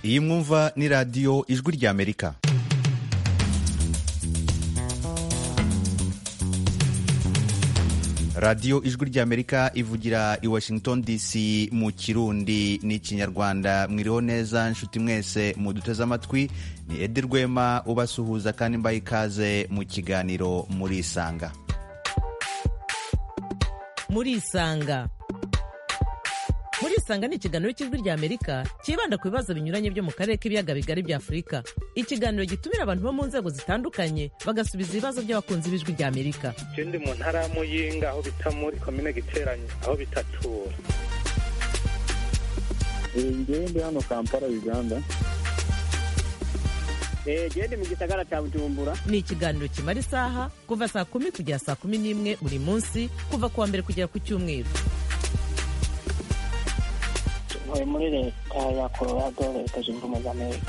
iyi mwumva ni radiyo ijwi ry'Amerika. radiyo ijwi ry'Amerika ivugira i Washington DC mu Kirundi n'Ikinyarwanda. Mwiriho neza nshuti mwese muduteze amatwi, ni Edi Rwema ubasuhuza kandi mbaye ikaze mu kiganiro Murisanga. Murisanga ni ikiganiro cy'ijwi ry'Amerika kibanda ku bibazo binyuranye byo mu karere k'ibiyaga bigari bya Afurika. Ikiganiro gitumira abantu bo mu nzego zitandukanye bagasubiza ibibazo by'abakunzi b'ijwi ry'Amerika. Ndi mu ntara ya Muyinga aho bita muri komine Giteranyi aho bita Tura. Ndi hano Kampala, Uganda. Ndi mu gisagara cya Bujumbura. Ni ikiganiro kimara isaha kuva saa 10 kugera saa 11 buri munsi, kuva kuwa mbere kugera ku Cyumweru. Muri leta ya Colorado, leta zunze ubumwe za Amerika.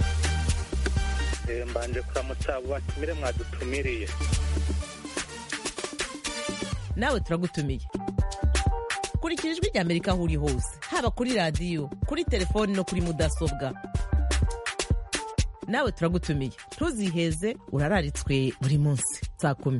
Mbanje kuramutsa abo batumire mwadutumiriye. Nawe turagutumiye. Kurikira ijwi ry'Amerika aho uri hose, haba kuri radiyo, kuri telefoni no kuri mudasobwa. Nawe turagutumiye, ntuziheze, urararitswe buri munsi saa 10.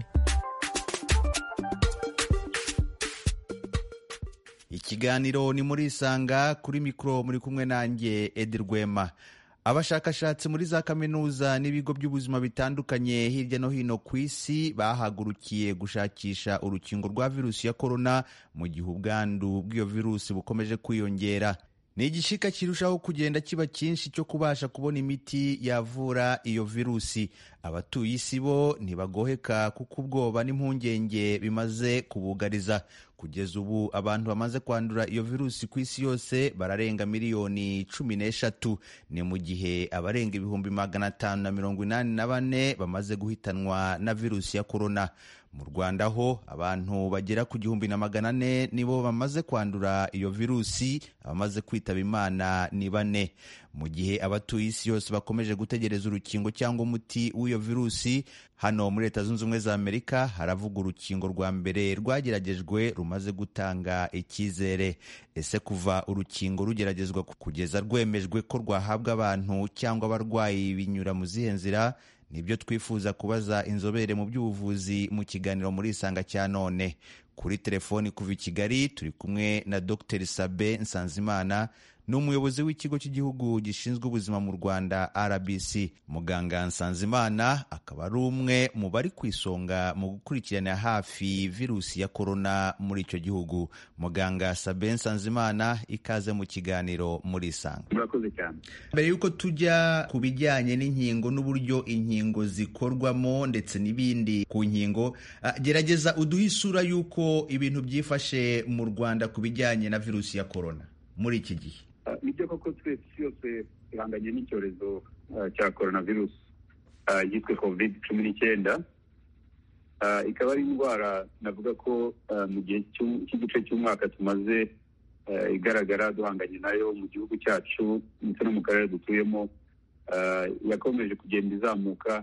Ikiganiro ni Murisanga, kuri mikoro muri kumwe nanjye Edi Rwema. Abashakashatsi muri za kaminuza n'ibigo by'ubuzima bitandukanye hirya no hino ku isi bahagurukiye gushakisha urukingo rwa virusi ya korona mu gihe ubwandu bw'iyo virusi bukomeje kwiyongera. Ni igishika kirushaho kugenda kiba cyinshi cyo kubasha kubona imiti yavura iyo virusi. Abatuye isi bo ntibagoheka kuko ubwoba n'impungenge bimaze kubugariza. Kugeza ubu abantu bamaze kwandura iyo virusi ku isi yose bararenga miliyoni 13. Ni mu gihe abarenga 584 bamaze guhitanwa na virusi ya korona. Mu Rwanda ho abantu bagera ku 1,400 nibo bamaze kwandura iyo virusi, abamaze kwitaba Imana ni 4. Mu gihe abatuye isi yose bakomeje gutegereza urukingo cyangwa umuti w'iyo virusi, hano muri Leta Zunze Ubumwe za Amerika haravuga urukingo rwa mbere rwageragejwe rumaze gutanga icyizere. Ese kuva urukingo rugeragezwa kugeza rwemejwe ko rwahabwa abantu cyangwa abarwayi binyura mu zihe nzira? Nibyo twifuza kubaza inzobere mu by'ubuvuzi mu kiganiro Murisanga cya none. Kuri telefoni kuva i Kigali turi kumwe na Dr Sabin Nsanzimana, ni umuyobozi w'ikigo cy'igihugu gishinzwe ubuzima mu Rwanda RBC. Muganga Nsanzimana akaba ari umwe mu bari ku isonga mu gukurikirana hafi virusi ya korona muri icyo gihugu. Muganga Sabin Nsanzimana, ikaze mu kiganiro Murisanga. Murakoze cyane. Mbere yuko tujya ku bijyanye n'inkingo n'uburyo inkingo zikorwamo ndetse n'ibindi ku nkingo, gerageza uduhe isura y'uko ibintu byifashe mu Rwanda ku bijyanye na virusi ya korona muri iki gihe. Nibyo koko twese yose ihanganye n'icyorezo cya coronavirus yitwa COVID-19. Ikaba ari indwara navuga ko mu gihe cy'igice cy'umwaka tumaze igaragara duhanganye nayo mu gihugu cyacu ndetse no mu karere dutuyemo, yakomeje kugenda izamuka.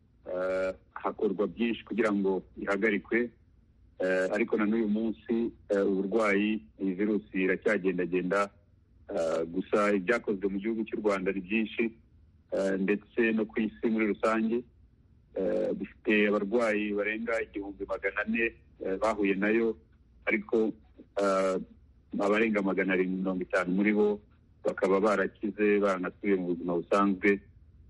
Hakorwa byinshi kugira ngo ihagarikwe, ariko na n'uyu munsi uburwayi, iyi virusi iracyagendagenda. Gusa ibyakozwe mu gihugu cy'u Rwanda ari byinshi, ndetse no ku isi muri rusange. Dufite abarwayi barenga 1,400 bahuye nayo, ariko abarenga 250 muri bo bakaba barakize, baranasubiye mu buzima busanzwe.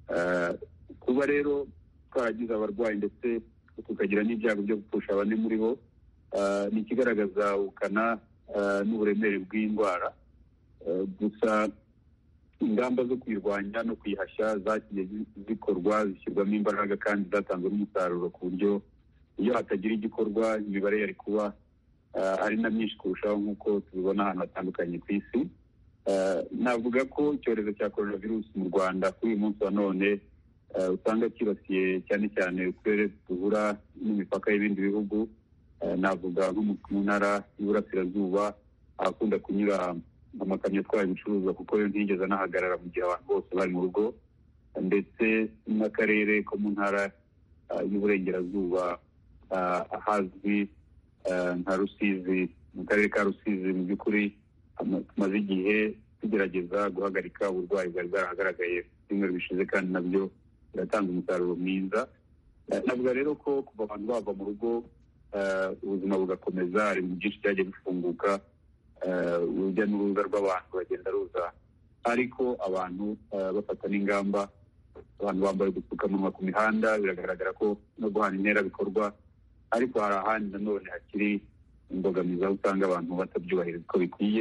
Kuba rero twaragize abarwayi ndetse tukagira n'ibyago byo gupfusha 4 muri bo, ni ikigaragaza ubukana n'uburemere bw'indwara. Gusa ingamba zo kuyirwanya no kuyihashya zagiye zikorwa, zishyirwamo imbaraga kandi zatanzwe n'umusaruro, ku buryo iyo hatagira igikorwa imibare yari kuba ari na myinshi kurushaho nk'uko tubibona ahantu hatandukanye ku isi. Navuga ko icyorezo cya coronavirus mu Rwanda kuri uyu munsi wa none usanga kibasiye cyane cyane uturere duhura n'imipaka y'ibindi bihugu. Navuga nko mu ntara y'Iburasirazuba ahakunda kunyura amakamyo atwaye ibicuruzwa, kuko yo ntigeze anahagarara mu gihe abantu bose bari mu rugo, ndetse n'akarere ko mu ntara y'Uburengerazuba ahazwi nka Rusizi. Mu karere ka Rusizi mu by'ukuri tumaze igihe tugerageza guhagarika uburwayi bwari bwarahagaragaye ibyumweru bishize, kandi nabyo biratanga umusaruro mwiza. Navuga rero ko kuva abantu bava mu rugo ubuzima bugakomeza, hari ibintu byinshi byagiye bifunguka, urujya n'uruza rw'abantu bagenda ruza, ariko abantu bafata n'ingamba, abantu bambaye udupfukamunwa ku mihanda, biragaragara ko no guhana intera bikorwa, ariko hari ahandi nanone hakiri imbogamizi aho usanga abantu batabyubahiriza uko bikwiye.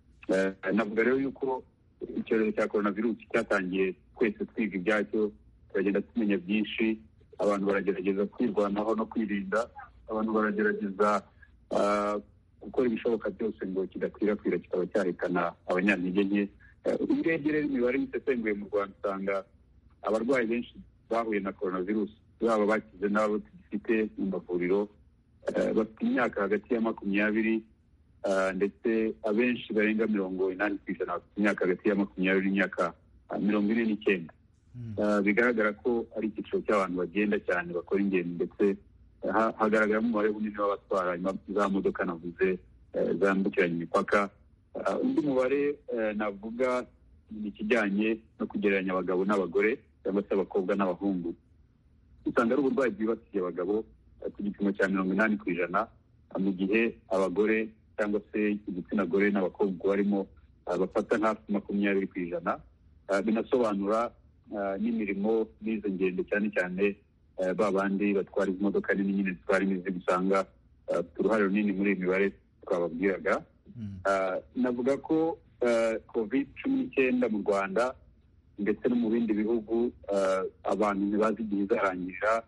Navuga rero yuko icyorezo cya coronavirusi cyatangiye twese twiga ibyacyo, turagenda tumenya byinshi, abantu baragerageza kwirwanaho no kwirinda, abantu baragerageza gukora ibishoboka byose ngo kidakwirakwira kikaba cyahitana abanyantege nke. Urebye rero imibare isesenguye mu Rwanda usanga abarwayi benshi bahuye na coronavirusi, baba bakize n'abo tugifite mu mavuriro, bafite imyaka hagati ya 20 ndetse abenshi barenga 80% bafite imyaka hagati ya 20 n'imyaka 49. Bigaragara ko ari icyiciro cy'abantu bagenda cyane, bakora ingendo, ndetse hagaragaramo umubare munini w'abatwara za modoka navuze zambukiranya imipaka. Undi mubare navuga ni ikijyanye no kugereranya abagabo n'abagore cyangwa se abakobwa n'abahungu. Usanga ari uburwayi bwibasiye abagabo ku gipimo cya 80%, mu gihe abagore cyangwa se igitsina gore n'abakobwa barimo bafata hafi 20%. Binasobanura n'imirimo n'izo ngendo, cyane cyane babandi batwara imodoka nini nyine zitwara imizigo, usanga uruhare runini muri iyi mibare twababwiraga. Navuga ko COVID-19 mu Rwanda ndetse no mu bindi bihugu abantu ntibazi igihe izarangirira,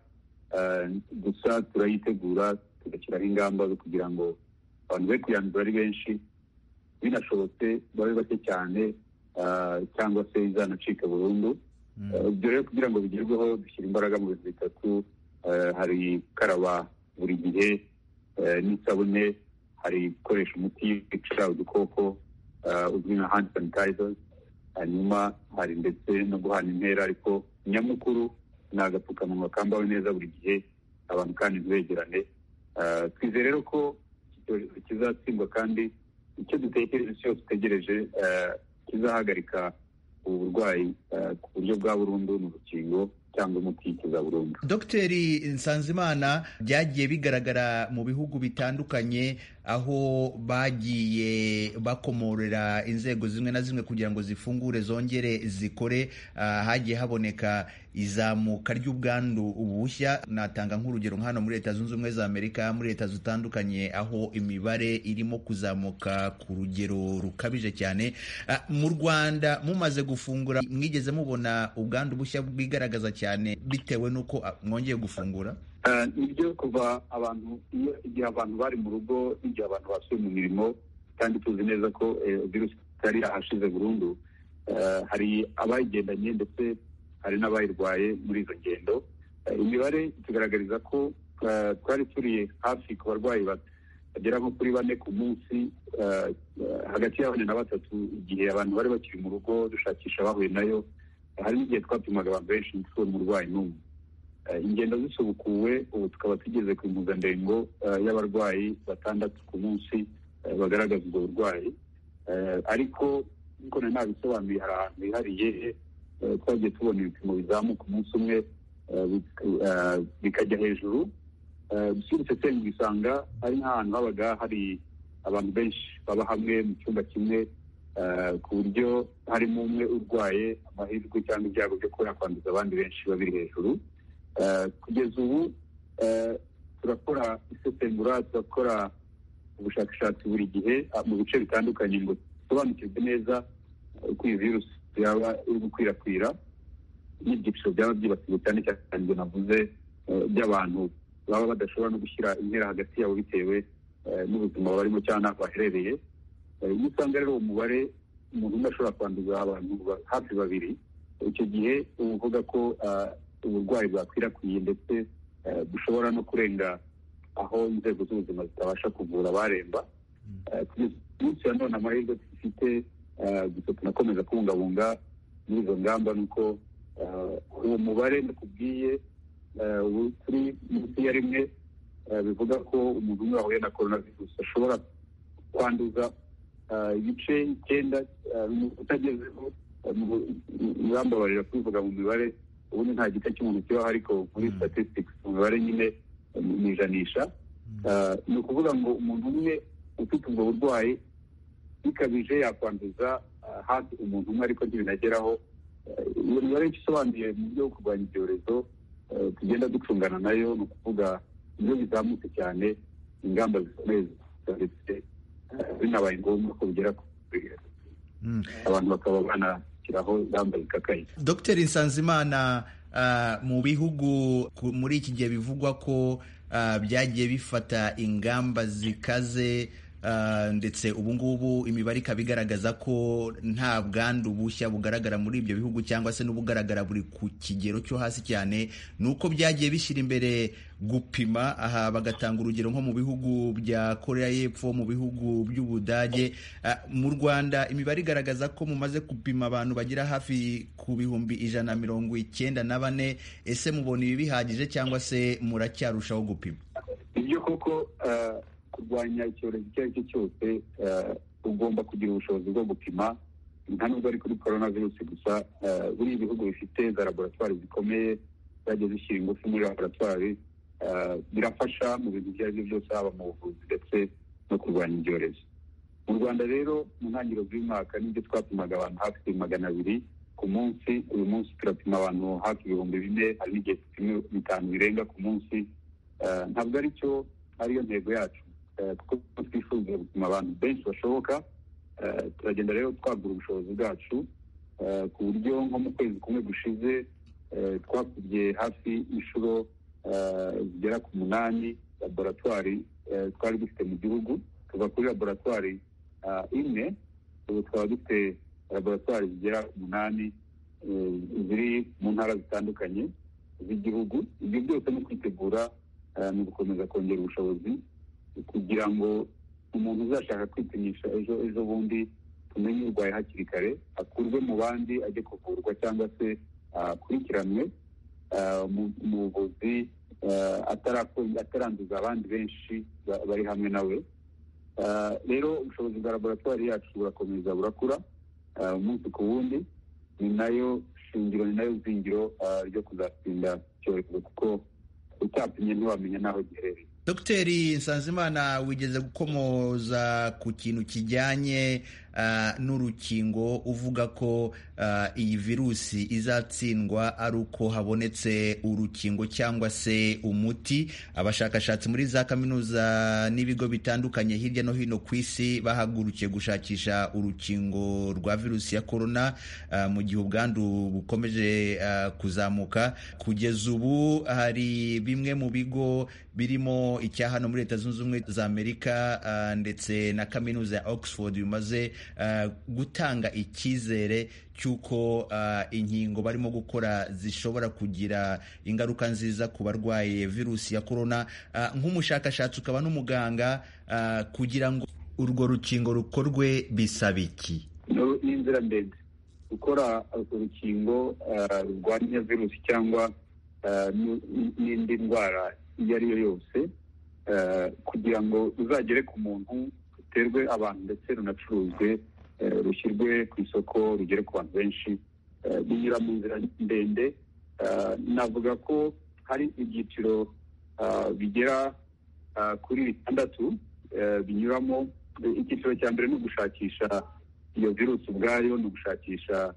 gusa turayitegura, tugashyiraho ingamba zo kugira ngo abantu be kuyandura ari benshi, binashobotse babe bake cyane, cyangwa se izanacika burundu. Ibyo rero kugira ngo bigerweho dushyira imbaraga mu bintu bitatu: hari gukaraba buri gihe n'isabune, hari gukoresha umuti wica udukoko uzwi nka hand sanitizer, hanyuma hari ndetse no guhana intera, ariko nyamukuru ni agapfukamunwa kambawe neza buri gihe, abantu kandi ntibegerane. Twizere rero ko icyorezo kizatsindwa, kandi icyo dutekereje cyose dutegereje kizahagarika ubu burwayi ku buryo bwa burundu ni urukingo cyangwa umuti kiza burundu. Dogiteri Nsanzimana, byagiye bigaragara mu bihugu bitandukanye aho bagiye bakomorera inzego zimwe na zimwe kugira ngo zifungure zongere zikore, hagiye haboneka izamuka ry'ubwandu bushya. Natanga nk'urugero hano muri Leta Zunze Ubumwe za Amerika, muri leta zitandukanye aho imibare irimo kuzamuka ku rugero rukabije cyane. Mu Rwanda mumaze gufungura, mwigeze mubona ubwandu bushya bwigaragaza cyane bitewe n'uko mwongeye gufungura? Nibyo, kuva igihe abantu bari mu rugo n'igihe abantu basuye mu mirimo, kandi tuzi neza ko virusi itari ahashize burundu, hari abayigendanye ndetse hari n'abayirwaye muri izo ngendo. Imibare itugaragariza ko twari turi hafi ku barwayi bagera nko kuri 4 ku munsi, hagati ya 4 na 3 igihe abantu bari bakiri mu rugo dushakisha abahuye nayo. Hari n'igihe twapimaga abantu benshi ntitubone umurwayi n'umwe. Ingendo zisubukuwe, ubu tukaba tugeze ku impuzandengo y'abarwayi 6 ku munsi bagaragaza ubwo burwayi. Ariko nkuko nabisobanuye, hari ahantu hihariye twagiye tubona ibipimo bizamuka umunsi umwe bikajya hejuru. Bisubitse cyane bisanga ari nk'ahantu habaga hari abantu benshi baba hamwe mu cyumba kimwe, ku buryo harimo umwe urwaye, amahirwe cyangwa ibyago byo kuba yakwanduza abandi benshi babiri hejuru. Kugeza ubu turakora isesengura, turakora ubushakashatsi buri gihe mu bice bitandukanye ngo dusobanukirwe neza uko iyi virusi yaba iri gukwirakwira n'ibyiciro byaba byibasiwe, cyane cyane ibyo navuze by'abantu baba badashobora no gushyira intera hagati yabo bitewe n'ubuzima barimo cyangwa n'aho baherereye. Iyo usanga rero umubare umuntu umwe ashobora kwanduza abantu hafi 2, icyo gihe uba uvuga ko uburwayi bwakwirakwiye, ndetse bushobora no kurenga aho inzego z'ubuzima zitabasha kuvura abaremba. Kugeza ya none amahirwe dufite, gusa tunakomeza kubungabunga muri izo ngamba, nuko uwo mubare nakubwiye turi munsi ya 1, bivuga ko umuntu umwe wahuye na coronavirus ashobora kwanduza ibice 9 utagezeho murambabarira kubivuga mu mibare ubundi nta gice cy'umuntu kibaho ariko muri statistics mu mibare nyine mu ijanisha ni ukuvuga ngo umuntu umwe ufite ubwo burwayi bikabije yakwanduza hafi umuntu umwe ariko ntibinageraho. iyo mibare isobanuye mu byo kurwanya ibyorezo tugenda ducungana nayo, ni ukuvuga iyo bizamutse cyane ingamba zikomeye ndetse binabaye ngombwa ko bigera kuri abantu bakaba banashyiraho ingamba zikakaye. Dr Nsanzimana, mu bihugu muri iki gihe bivugwa ko byagiye bifata ingamba zikaze ndetse ubu ngubu imibare ikaba igaragaza ko nta bwandu bushya bugaragara muri ibyo bihugu cyangwa se n'ubugaragara buri ku kigero cyo hasi cyane, ni uko byagiye bishyira imbere gupima. Aha bagatanga urugero nko mu bihugu bya Korea y'Epfo, mu bihugu by'Ubudage. Mu Rwanda imibare igaragaza ko mumaze gupima abantu bagera hafi ku 194. Ese mubona ibi bihagije cyangwa se muracyarushaho gupima? Ibyo koko kurwanya icyorezo icyo ari cyo cyose ugomba kugira ubushobozi bwo gupima, nta nubwo ari kuri coronavirus gusa. buri ibihugu bifite za laboratwari zikomeye zagiye zishyira ingufu muri laboratwari, birafasha mu bintu ibyo ari byo byose, haba mu buvuzi ndetse no kurwanya ibyorezo. Mu Rwanda rero mu ntangiriro z'umwaka nibyo twapimaga abantu hafi 200 ku munsi. uyu munsi turapima abantu hafi 4,000, hari n'igihe tupima 5 birenga ku munsi. ntabwo ariyo ntego yacu, kuko twifuza gupima abantu benshi bashoboka. turagenda rero twagura ubushobozi bwacu ku buryo nko mu kwezi kumwe gushize twakubye hafi inshuro zigera ku 8 laboratwari twari dufite mu gihugu. tuva kuri laboratwari imwe ubu twaba dufite laboratwari zigera ku 8 ziri mu ntara zitandukanye z'igihugu. ibyo byose ni kwitegura mu gukomeza kongera ubushobozi kugira ngo umuntu uzashaka kwipimisha ejo bundi tumenye urwaye hakiri kare, akurwe mu bandi ajye kuvurwa cyangwa se akurikiranwe mu buvuzi ataranduza abandi benshi bari hamwe nawe. rero ubushobozi bwa laboratwari yacu burakomeza burakura umunsi ku wundi. ni nayo shingiro, ni nayo zingiro ryo kuzatsinda icyorezo, kuko utapimye ntiwamenya n'aho giherereye. Dr Nsanzimana, wigeze gukomoza ku kintu kijyanye n'urukingo, uvuga ko iyi virusi izatsindwa ari uko habonetse urukingo cyangwa se umuti. Abashakashatsi muri za kaminuza n'ibigo bitandukanye hirya no hino ku isi bahagurukiye gushakisha urukingo rwa virusi ya korona mu gihe ubwandu bukomeje kuzamuka. Kugeza ubu hari bimwe mu bigo birimo icya hano muri Leta Zunze Ubumwe za Amerika ndetse na kaminuza ya Oxford bimaze gutanga icyizere cy'uko inkingo barimo gukora zishobora kugira ingaruka nziza ku barwaye virusi ya korona. Nk'umushakashatsi ukaba n'umuganga, kugira ngo urwo rukingo rukorwe bisaba iki? Ni inzira ndende. Gukora urukingo rurwanya virusi cyangwa n'indi ndwara iyo ari yo yose, kugira ngo ruzagere ku muntu, ruterwe abantu ndetse runacuruzwe, rushyirwe ku isoko, rugere ku bantu benshi, binyura mu nzira ndende. navuga ko hari ibyiciro bigera kuri 6 binyuramo. Icyiciro cya mbere ni ugushakisha iyo virusi ubwayo, ni ugushakisha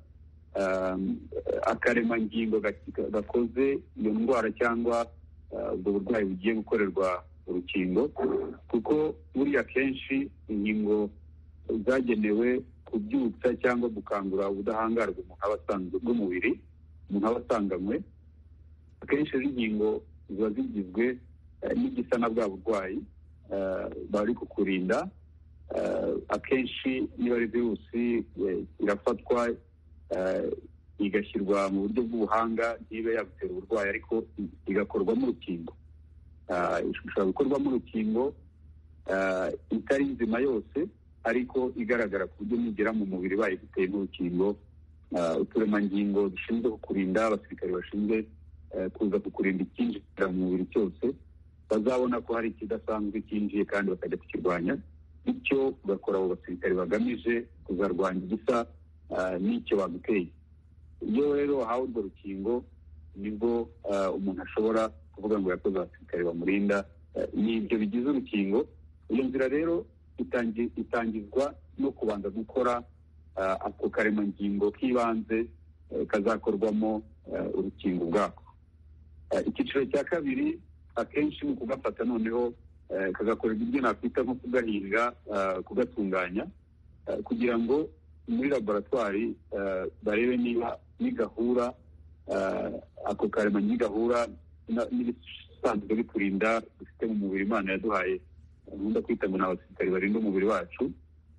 akaremangingo gakoze iyo ndwara cyangwa ubwo burwayi bugiye gukorerwa urukingo, kuko buriya kenshi inkingo zagenewe kubyutsa cyangwa gukangura ubudahangarwa umuntu aba asanzwe bw'umubiri, umuntu aba asanganywe. Akenshi inkingo ziba zigizwe n'igisa na bwa burwayi bari kukurinda. Akenshi niba ari virusi irafatwa igashyirwa mu buryo bw'ubuhanga, ntibe yagutera uburwayi, ariko igakorwamo urukingo. Ishobora gukorwamo urukingo itari nzima yose, ariko igaragara ku buryo nigera mu mubiri bayiguteye n'urukingo. Uturemangingo dushinzwe kukurinda, abasirikare bashinzwe kuza kukurinda icyinjira mu mubiri cyose, bazabona ko hari ikidasanzwe cyinjiye kandi bakajya kukirwanya. bityo ugakora abo basirikare bagamije kuzarwanya igisa n'icyo baguteye. Iyo rero wahawe urwo rukingo nibwo umuntu ashobora kuvuga ngo yakoze abasirikare bamurinda n'ibyo bigize urukingo. Iyo nzira rero itangizwa no kubanza gukora ako karemangingo k'ibanze kazakorwamo urukingo ubwako. Icyiciro cya kabiri akenshi ni ukugafata noneho kagakorerwa ibyo nakwita nko kugahinga, kugatunganya kugira ngo muri laboratwari barebe niba nigahura ako karemangingo nigahura n'ibisanzwe biturinda dufite mu mubiri Imana yaduhaye, nkunda kwita ngo ni abasirikari barinda umubiri wacu,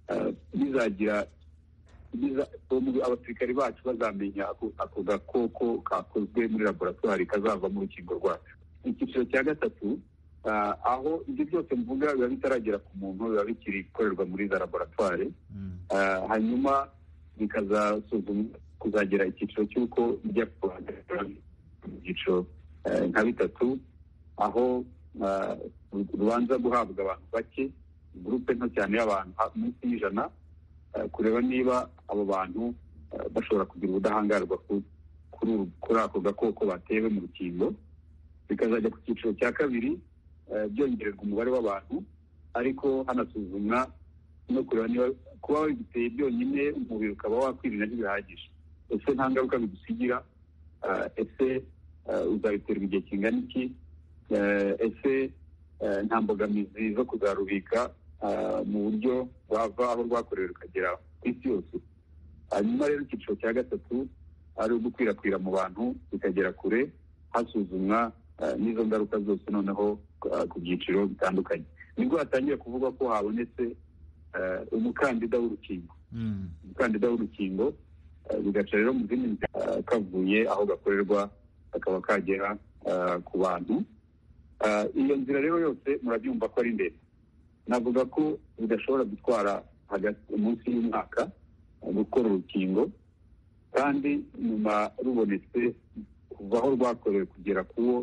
abasirikari bacu bazamenya ako gakoko kakozwe muri laboratwari kazava mu rukingo rwacu. Icyiciro cya gatatu, aho ibyo byose mvuga biba bitaragera ku muntu, biba bikiri gukorerwa muri za laboratwari, hanyuma bikazasuzumwa kuzagera icyiciro cy'uko bijya kugaragara mu byiciro nka bitatu, aho rubanza guhabwa abantu bake, gurupe nto cyane y'abantu munsi y'100, kureba niba abo bantu bashobora kugira ubudahangarwa kuri ako gakoko batewe mu rukingo. Bikazajya ku cyiciro cya kabiri, byongererwa umubare w'abantu, ariko hanasuzumwa no kureba niba kuba wabiguteye byonyine umubiri ukaba wakwirinda ntibihagije. Ese nta ngaruka bigusigira? Ese uzabiterwa igihe kingana iki? Ese nta mbogamizi zo kuzarubika mu buryo rwava aho rwakorewe rukagera ku isi yose? Hanyuma rero icyiciro cya gatatu ari ugukwirakwira mu bantu bikagera kure, hasuzumwa n'izo ngaruka zose noneho ku byiciro bitandukanye. Nibwo hatangiye kuvuga ko habonetse umukandida w'urukingo. Umukandida w'urukingo bigaca rero mu zindi nzira, kavuye aho gakorerwa kakaba kagera ku bantu. Iyo nzira rero yose murabyumva ko ari ndende. Navuga ko bidashobora gutwara munsi y'umwaka gukora urukingo, kandi nyuma rubonetse kuva aho rwakorewe kugera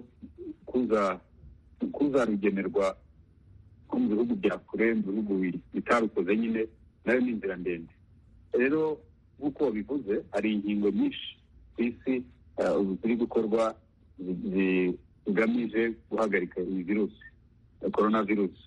kuzarugenerwa nko mu bihugu bya kure, mu bihugu bitarukoze nyine, nayo ni inzira ndende. Rero nk'uko bivuze, hari inkingo nyinshi ku isi ubu ziri gukorwa zigamije guhagarika iyi virusi, korona virusi.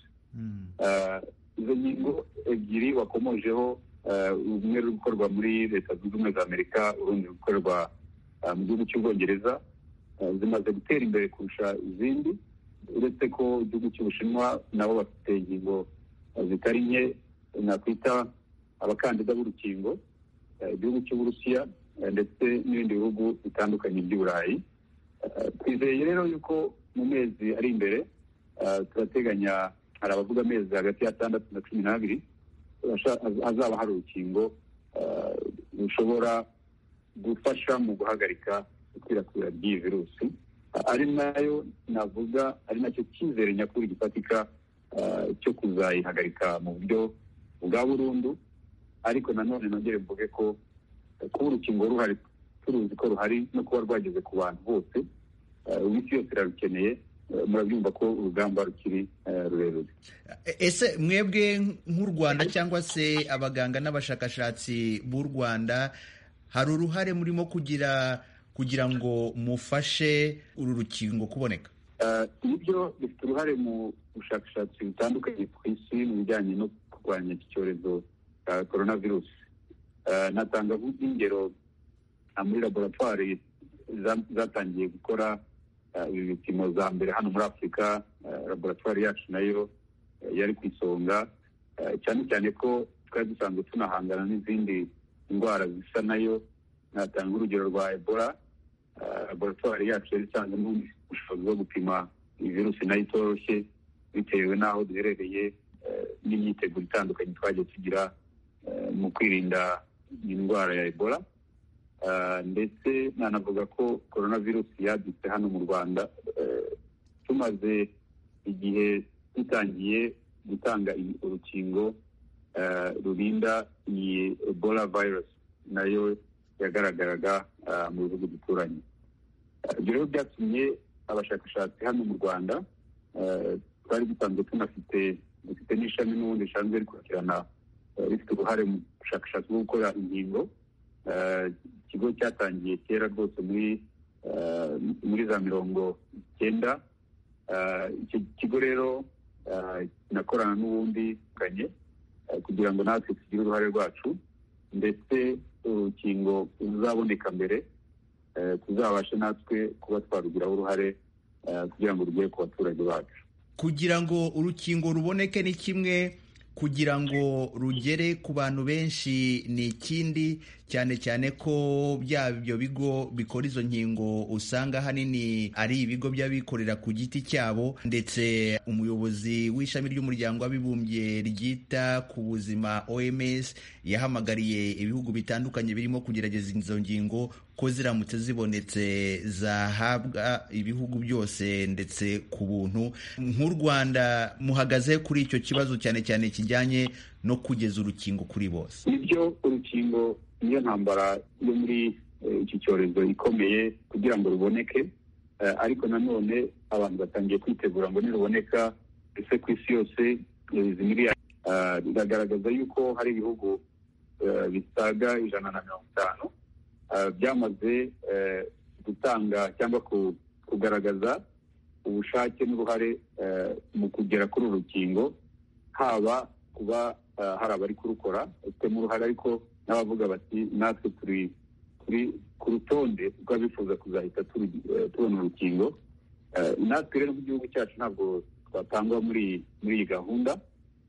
Izo nkingo ebyiri wakomojeho, rumwe ruri gukorwa muri Leta Zunze Ubumwe za Amerika, urundi gukorerwa mu gihugu cy'Ubwongereza, zimaze gutera imbere kurusha izindi, uretse ko igihugu cy'Ubushinwa nabo bafite inkingo zitari nke, nakwita abakandida b'urukingo, igihugu cy'Uburusiya ndetse n'ibindi bihugu bitandukanye by'i Burayi. Twizeye rero yuko mu mezi ari imbere, turateganya, hari abavuga amezi hagati ya 6 na 12, hazaba hari urukingo rushobora gufasha mu guhagarika ikwirakwira ry'iyi virusi, ari nayo navuga ari nacyo cyizere nyakuri gifatika cyo kuzayihagarika mu buryo bwa burundu. Ariko nanone nongere mvuge ko kuba urukingo ruhari, turuzi ko ruhari, no kuba rwageze ku bantu bose, isi yose irarukeneye. Murabyumva ko urugamba rukiri rurerure. Ese mwebwe nk'u Rwanda cyangwa se abaganga n'abashakashatsi b'u Rwanda, hari uruhare murimo kugira ngo mufashe uru rukingo kuboneka? Nibyo, dufite uruhare mu bushakashatsi butandukanye ku isi mu bijyanye no kurwanya iki cyorezo cya korona virusi. Natanga nk'ingero muri laboratwari zatangiye gukora ibi bipimo za mbere hano muri Afurika. Laboratwari yacu nayo yari ku isonga, cyane cyane ko twari dusanzwe tunahangana n'izindi indwara zisa nayo. Natanga urugero rwa Ebola. Laboratwari yacu yari isanzwe ubushobozi bwo gupima iyi virusi nayo itoroshye, bitewe n'aho duherereye n'imyiteguro itandukanye twagiye tugira mu kwirinda indwara ya Ebola. Ndetse nanavuga ko korona virusi yadutse hano mu Rwanda tumaze igihe dutangiye gutanga urukingo rurinda iyi Ebola virus nayo yagaragaraga mu bihugu duturanye. Ibyo rero byatumye abashakashatsi hano mu Rwanda, twari dusanzwe tunafite dufite n'ishami n'ubundi rishinzwe rikurikirana rifite uruhare mu bushakashatsi bwo gukora inkingo. Ikigo cyatangiye kera rwose muri za 90. Icyo kigo rero kinakorana n'ubundi kanye kugira ngo natwe tugire uruhare rwacu, ndetse urukingo ruzaboneka mbere tuzabashe natwe kuba twarugiraho uruhare kugira ngo rugere ku baturage bacu. Kugira ngo urukingo ruboneke ni kimwe, kugira ngo rugere ku bantu benshi ni ikindi, cyane cyane ko ibyo bigo bikora izo nkingo usanga ahanini ari ibigo by'abikorera ku giti cyabo, ndetse umuyobozi w'ishami ry'umuryango w'abibumbye ryita ku buzima OMS yahamagariye ibihugu bitandukanye birimo kugerageza izo ngingo ko ziramutse zibonetse zahabwa ibihugu byose ndetse ku buntu. Nk'u Rwanda muhagaze kuri icyo kibazo cyane cyane kijyanye no kugeza urukingo kuri bose? Ibyo urukingo niyo ntambara yo muri iki cyorezo ikomeye kugira ngo ruboneke, ariko nanone abantu batangiye kwitegura ngo niruboneka ese ku isi yose izi miliyari. Biragaragaza yuko hari ibihugu bisaga 150 byamaze gutanga cyangwa kugaragaza ubushake n'uruhare mu kugera kuri uru rukingo, haba kuba hari abari kurukora bafitemo uruhare, ariko n'abavuga bati natwe turi ku rutonde rw'abifuza kuzahita tubona urukingo. Natwe rero nk'igihugu cyacu ntabwo twatangwa muri iyi gahunda,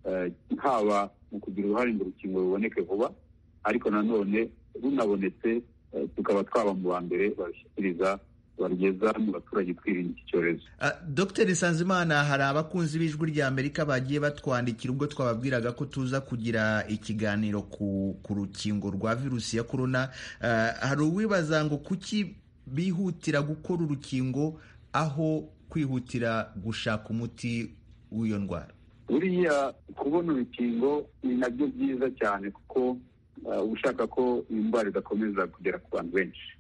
haba mu kugira uruhare ngo urukingo ruboneke vuba, ariko nanone runabonetse tukaba twaba mu ba mbere barushyikiriza barugeza mu baturage twirinda iki cyorezo. Dr. Nsanzimana, hari abakunzi b'Ijwi ry'Amerika bagiye batwandikira ubwo twababwiraga ko tuza kugira ikiganiro ku rukingo rwa virusi ya korona. Hari uwibaza ngo kuki bihutira gukora urukingo aho kwihutira gushaka umuti w'iyo ndwara? Buriya kubona urukingo ni nabyo byiza cyane, kuko ushaka ko iyi ndwara idakomeza kugera ku bantu benshi.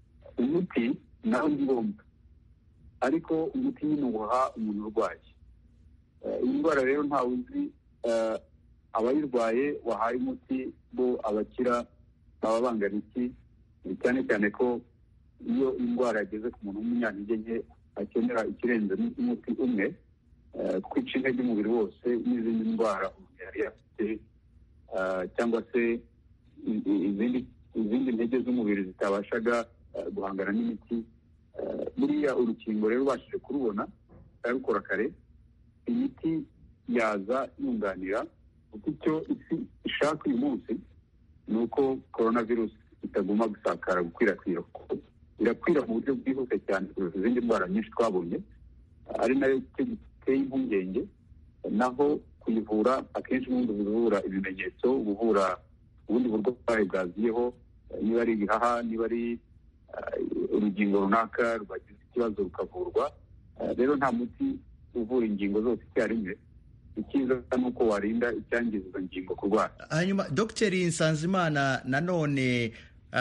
Umuti naho ni ngombwa, ariko umuti nyine uwuha umuntu urwaye. Iyi ndwara rero ntawe uzi abayirwaye wahaye umuti bo abakira baba bangana iki, cyane cyane ko iyo indwara yageze ku muntu w'umunyantege nke akenera ikirenze n'umuti umwe kwica intege umubiri wose n'izindi ndwara umuntu yari afite, cyangwa se izindi ntege z'umubiri zitabashaga guhangana n'imiti. Buriya urukingo rero ubashije kurubona rukora kare, imiti yaza yunganira, kuko icyo isi ishaka uyu munsi ni uko coronavirus itaguma gusakara, gukwirakwira, kuko irakwira mu buryo bwihuse cyane kurusha izindi ndwara nyinshi twabonye, ari nayo cyo giteye impungenge. Naho kuyivura akenshi n'ubundi buvura ibimenyetso, buvura ubundi burwayi bwaziyeho, niba ari ibihaha, niba ari urugingo runaka rwagize ikibazo rukavurwa. Rero nta muti uvura ingingo zose icyarimwe, icyiza ni uko warinda icyangiza izo ngingo kurwara. Hanyuma Dr. Nsanzimana, nanone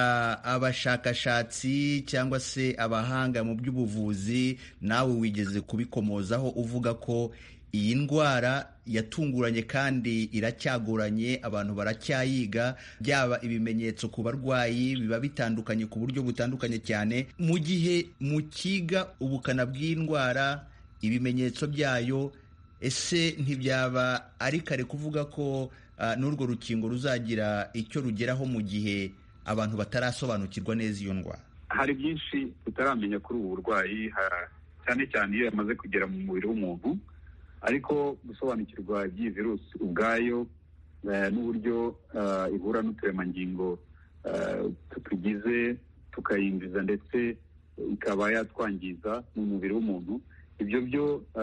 abashakashatsi cyangwa se abahanga mu by'ubuvuzi, nawe wigeze kubikomozaho uvuga ko iyi ndwara yatunguranye kandi iracyagoranye, abantu baracyayiga, byaba ibimenyetso ku barwayi biba bitandukanye ku buryo butandukanye cyane. Mu gihe mukiga ubukana bw'indwara, ibimenyetso byayo, ese ntibyaba ari kare kuvuga ko n'urwo rukingo ruzagira icyo rugeraho mu gihe abantu batarasobanukirwa neza iyo ndwara? Hari byinshi tutaramenya kuri ubu burwayi, cyane cyane iyo yamaze kugera mu mubiri w'umuntu, ariko gusobanukirwa by'iyi virusi ubwayo n'uburyo ihura n'uturemangingo tutugize tukayinjiza, ndetse ikaba yatwangiza mu mubiri w'umuntu, ibyo byo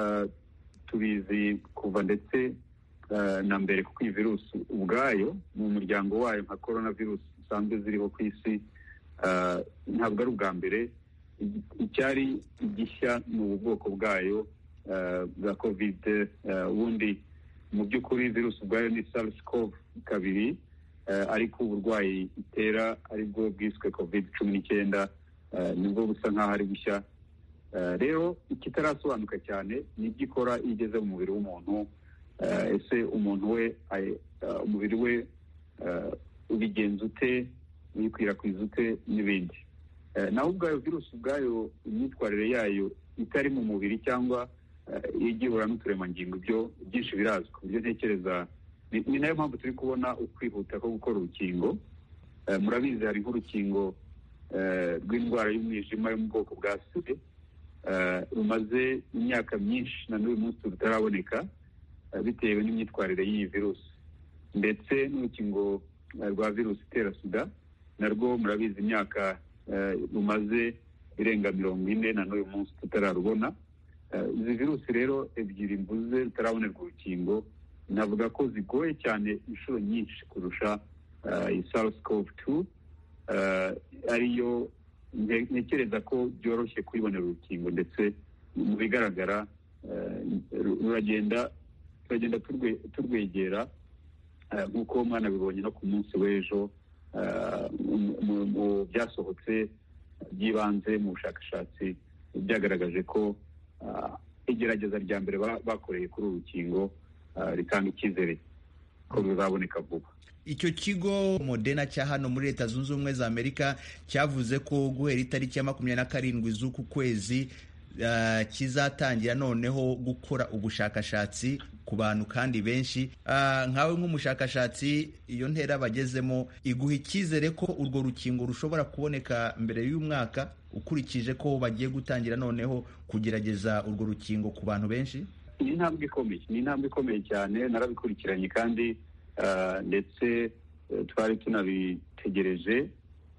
tubizi kuva ndetse na mbere, kuko iyi virusi ubwayo mu muryango wayo nka coronavirus zisanzwe ziriho ku isi ntabwo ari ubwa mbere. Icyari igishya ni ubu bwoko bwayo bwa covid. Ubundi mu by'ukuri virusi ubwayo ni SARS-CoV-2, ariko uburwayi itera aribwo bwiswe COVID-19 nibwo busa nk'aho ari bushya. Rero ikitarasobanuka cyane ni ibyo ikora iyo igeze mu mubiri w'umuntu, ese umuntu we umubiri we ubigenza ute, uyikwirakwiza ute n'ibindi. Naho ubwayo virusi ubwayo imyitwarire yayo itari mu mubiri cyangwa igihura n'uturemangingo, byo byinshi birazwi ku buryo ntekereza ni nayo mpamvu turi kubona ukwihuta ko gukora urukingo. Murabizi hari nk'urukingo rw'indwara y'umwijima yo mu bwoko bwa sida rumaze imyaka myinshi na n'uyu munsi rutaraboneka bitewe n'imyitwarire y'iyi virusi, ndetse n'urukingo rwa virusi itera sida narwo murabizi imyaka rumaze irenga 40 na n'uyu munsi tutararubona. Izi virusi rero ebyiri mvuze zitarabonerwa urukingo, navuga ko zigoye cyane inshuro nyinshi kurusha SARS-CoV-2 ariyo ntekereza ko byoroshye kwibonera urukingo, ndetse mu bigaragara turagenda turwegera nk'uko mwana bibonye no ku munsi w'ejo mu byasohotse by'ibanze mu bushakashatsi byagaragaje ko igerageza rya mbere bakoreye kuri uru rukingo ritanga icyizere ko bizaboneka vuba. Icyo kigo Moderna cya hano muri Leta Zunze Ubumwe za Amerika cyavuze ko guhera itariki ya 27 z'uku kwezi kizatangira noneho gukora ubushakashatsi ku bantu kandi benshi. Nkawe nk'umushakashatsi, iyo ntera bagezemo iguha icyizere ko urwo rukingo rushobora kuboneka mbere y'umwaka, ukurikije ko bagiye gutangira noneho kugerageza urwo rukingo ku bantu benshi? Ni intambwe ikomeye cyane, narabikurikiranye kandi ndetse twari tunabitegereje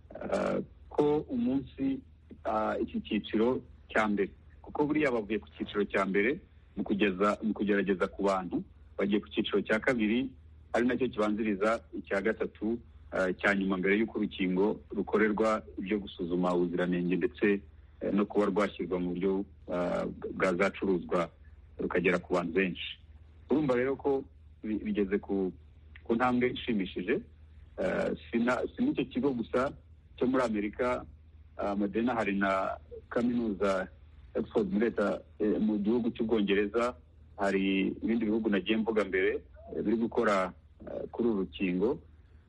ko umunsi iki cyiciro cya mbere, kuko buriya bavuye ku cyiciro cya mbere mu kugerageza ku bantu, bagiye ku cyiciro cya kabiri ari nacyo kibanziriza icya gatatu cya nyuma mbere y'uko urukingo rukorerwa ibyo gusuzuma ubuziranenge ndetse no kuba rwashyirwa mu buryo bwazacuruzwa rukagera ku bantu benshi. Urumva rero ko bigeze ku ntambwe ishimishije. Si n'icyo kigo gusa cyo muri Amerika, Moderna hari na kaminuza Oxford mu gihugu cy'Ubwongereza, hari ibindi bihugu nagiye mvuga mbere biri gukora kuri uru rukingo.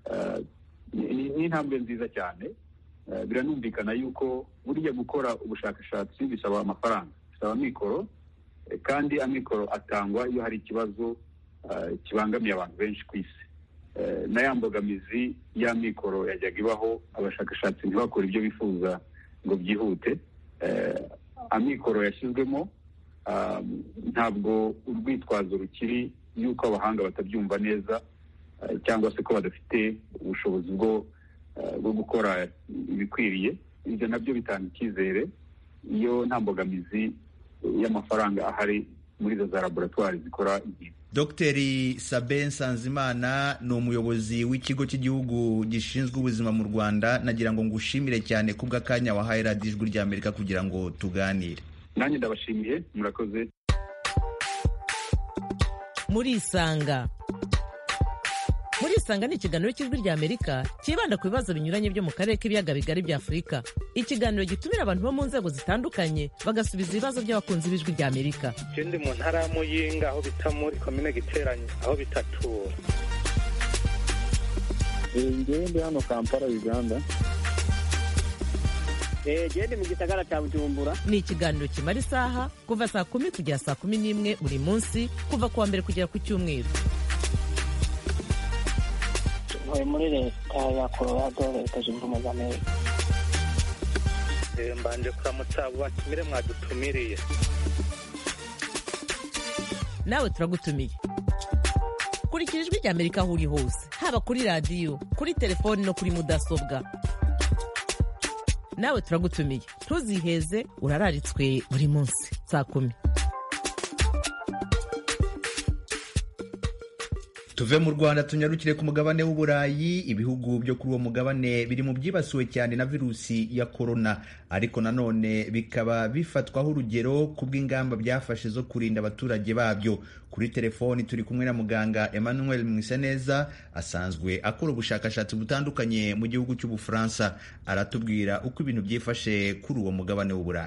Ni intambwe nziza cyane. Biranumvikana yuko buriya gukora ubushakashatsi bisaba amafaranga, bisaba amikoro, kandi amikoro atangwa iyo hari ikibazo kibangamiye abantu benshi ku isi. Na ya mbogamizi y'amikoro yajyaga ibaho, abashakashatsi ntibakora ibyo bifuza ngo byihute. Amikoro yashyizwemo, ntabwo urwitwazo rukiri yuko abahanga batabyumva neza cyangwa se ko badafite ubushobozi bwo gukora ibikwiriye. Ibyo nabyo bitanga icyizere iyo nta mbogamizi y'amafaranga ahari muri za laboratwari zikora inkingo. Dr. Sabin Nsanzimana ni umuyobozi w'ikigo cy'igihugu gishinzwe ubuzima mu Rwanda. Nagira ngo ngushimire cyane kubw'akanya wahaye Radio Ijwi rya Amerika kugira ngo tuganire. Nanjye ndabashimiye, murakoze. Murisanga ni ikiganiro cy'Ijwi rya Amerika cyibanda ku bibazo binyuranye byo mu karere k'ibiyaga bigari bya Afurika. Ikiganiro gitumira abantu bo mu nzego zitandukanye bagasubiza ibibazo by'abakunzi b'Ijwi rya Amerika. Ndi mu ntara ya Muyinga aho bita muri komine Giteranyi aho bitatura. Ndi hano Kampala, Uganda. Ndi mu gisagara cya Bujumbura. Ni ikiganiro kimara isaha kuva saa 10 kugera saa 11 buri munsi, kuva kuwa mbere kugera ku Cyumweru. Muri Leta ya Colorado, Leta Zunze Ubumwe za Amerika. Mbanje kuramutsa abo batumire mwadutumiriye. Nawe turagutumiye. Kurikira Ijwi rya Amerika aho uri hose, haba kuri radio, kuri telefoni no kuri mudasobwa. Nawe turagutumiye, ntuziheze, urararitswe buri munsi saa 10. Tuve mu Rwanda tunyarukire ku mugabane w'Uburayi. Ibihugu byo kuri uwo mugabane biri mu byibasiwe cyane na virusi ya corona, ariko nanone bikaba bifatwaho urugero ku bw'ingamba byafashe zo kurinda abaturage babyo. Kuri telefoni turi kumwe na muganga Emmanuel Mwiseneza, asanzwe akora ubushakashatsi butandukanye mu gihugu cy'Ubufaransa. Aratubwira uko ibintu byifashe kuri uwo mugabane w'Uburayi.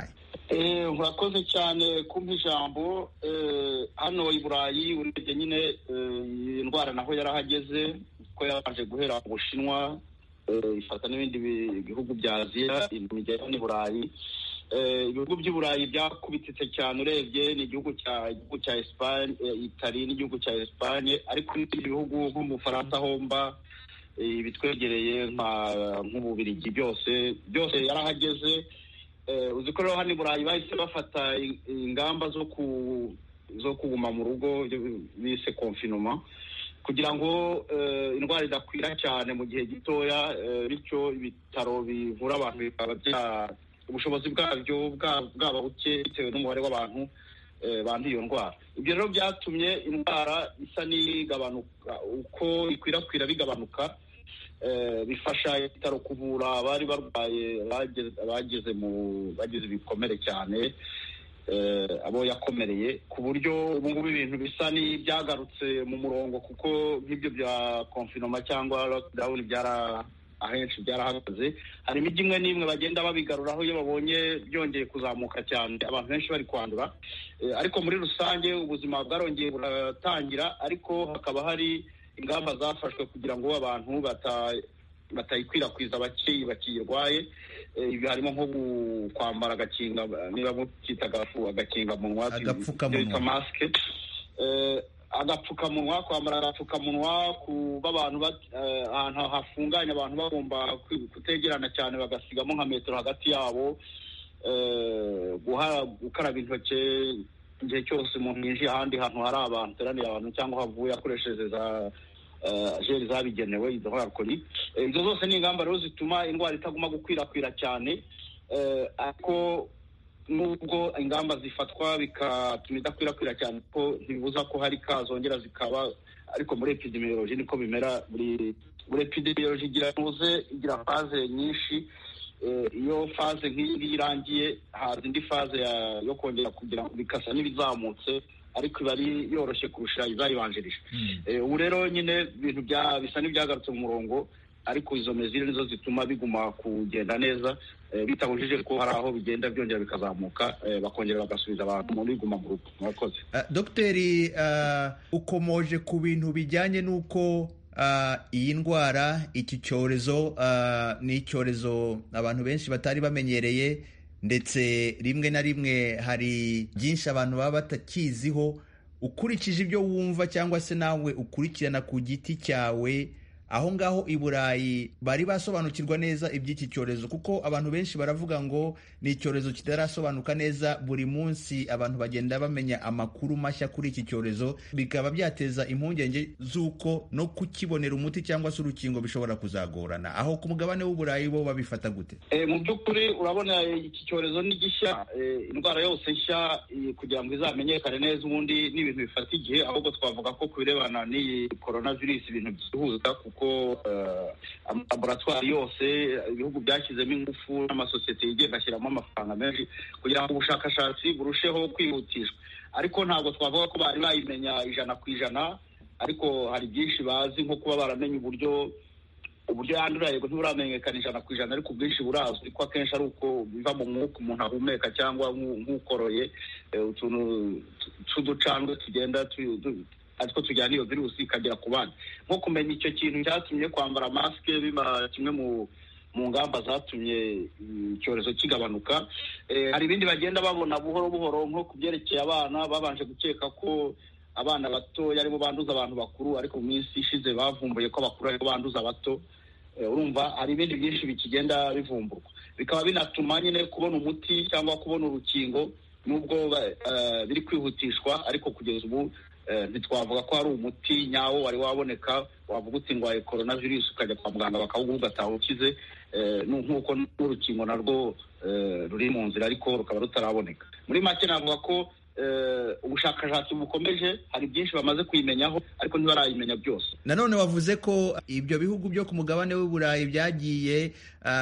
Murakoze cyane kumpa ijambo. Hano i Burayi urebye nyine iyi ndwara naho yarahageze ko yabanje guhera mu Bushinwa, ifata n'ibindi bihugu bya Aziya, imigabane Burayi. Ibihugu by'i Burayi byakubititse cyane, urebye ni igihugu cya Espagne, Italy n'igihugu cya Espagne, ariko ibihugu nko mu Bufaransa homba bitwegereye nk'Ububirigi byose yarahageze. Uzi ko rero hano i Burayi bahise bafata ingamba zo kuguma mu rugo bise confinement, kugira ngo indwara idakwira cyane mu gihe gitoya, bityo ibitaro bivura abantu bikaba ubushobozi bwabyo bwaba buke bitewe n'umubare w'abantu banduye iyo ndwara. Ibyo rero byatumye indwara isa n'igabanuka, uko ikwirakwira bigabanuka, bifasha ibitaro kuvura abari barwaye bagize ibikomere cyane, abo yakomereye, ku buryo ubu ngubu ibintu bisa n'ibyagarutse mu murongo, kuko nk'ibyo bya confinement cyangwa lockdown ahenshi byarahagaze. Hari imijyi imwe n'imwe bagenda babigaruraho iyo babonye byongeye kuzamuka cyane, abantu benshi bari kwandura, ariko muri rusange ubuzima bwarongeye buratangira, ariko hakaba hari ingamba zafashwe kugira ngo abantu batayikwirakwiza bakiyirwaye. Ibi harimo nko kwambara agakinga, niba mukita agakingamunwa, maske, agapfukamunwa, kwambara agapfukamunwa, kuba abantu ahantu hafunganye abantu bagomba kutegerana cyane, bagasigamo nka metero hagati yabo, gukaraba intoki igihe cyose umuntu yinjiye ahandi hantu hari abantu, teraniye abantu cyangwa havuye akoresheje za jeri zabigenewe, izo alcohol. Izo zose ni ingamba rero zituma indwara itaguma gukwirakwira cyane, ariko nubwo ingamba zifatwa bigatuma idakwirakwira cyane, ko ntibibuza ko hari kazongera zikaba, ariko muri epidemiology niko bimera. Muri epidemiology igira faze nyinshi. Iyo faze nk'iyi irangiye, haza indi faze yo kongera kugira ngo bikasa n'ibizamutse, ariko iba ari yoroshye kurusha izayibanjirije. Ubu rero nyine ibintu bisa n'ibyagarutse mu murongo, ariko izo mezire nizo zituma biguma kugenda neza, bitabujije ko hari aho bigenda byongera bikazamuka, bakongera bagasubiza abantu muri biguma mu rugo. Murakoze. Dogiteri, ukomoje ku bintu bijyanye n'uko iyi ndwara, iki cyorezo ni icyorezo abantu benshi batari bamenyereye, ndetse rimwe na rimwe hari byinshi abantu baba batakiziho. Ukurikije ibyo wumva cyangwa se nawe ukurikirana ku giti cyawe, aho ngaho i Burayi bari basobanukirwa neza iby'iki cyorezo? Kuko abantu benshi baravuga ngo ni icyorezo kitarasobanuka neza, buri munsi abantu bagenda bamenya amakuru mashya kuri iki cyorezo, bikaba byateza impungenge z'uko no kukibonera umuti cyangwa se urukingo bishobora kuzagorana. Aho ku mugabane w'u Burayi bo babifata gute? Mu by'ukuri urabona iki cyorezo ni gishya, indwara yose nshya kugira ngo izamenyekane neza ubundi ni ibintu bifata igihe, ahubwo twavuga ko ku birebana n'iyi coronavirus ibintu byihuta, kuko amalaboratwari yose ibihugu byashyizemo ingufu n'amasosiyete yigenga ashyiramo amafaranga menshi kugira ngo ubushakashatsi burusheho kwihutishwa. Ariko ntabwo twavuga ko bari bayimenya 100%, ariko hari byinshi bazi, nko kuba baramenye uburyo yandura. Yego ntiburamenyekana 100%, ariko ubwinshi burazwi, ko akenshi ari uko biva mu mwuka umuntu ahumeka cyangwa nk'ukoroye, utuntu tw'uducandwe tugenda ariko tujyana iyo virusi ikagera ku bandi. Nko kumenya icyo kintu cyatumye kwambara maske biba kimwe mu ngamba zatumye icyorezo kigabanuka. Hari ibindi bagenda babona buhoro buhoro, nko ku byerekeye abana, babanje gukeka ko abana bato aribo banduza abantu bakuru, ariko mu minsi ishize bavumbuye ko abakuru aribo banduza abato. Urumva hari ibindi byinshi bikigenda bivumburwa, bikaba binatuma nyine kubona umuti cyangwa kubona urukingo, nubwo biri kwihutishwa, ariko kugeza ubu ntitwavuga ko hari umuti nyawo wari waboneka wavuga uti ndwaye coronavirus ukajya kwa muganga bakawuguha ugataha ukize, nk'uko n'urukingo narwo ruri mu nzira ariko rukaba rutaraboneka. Muri make navuga ko ubushakashatsi bukomeje, hari byinshi bamaze kuyimenyaho ariko ntibarayimenya byose. Nanone wavuze ko ibyo bihugu byo ku mugabane w'u Burayi byagiye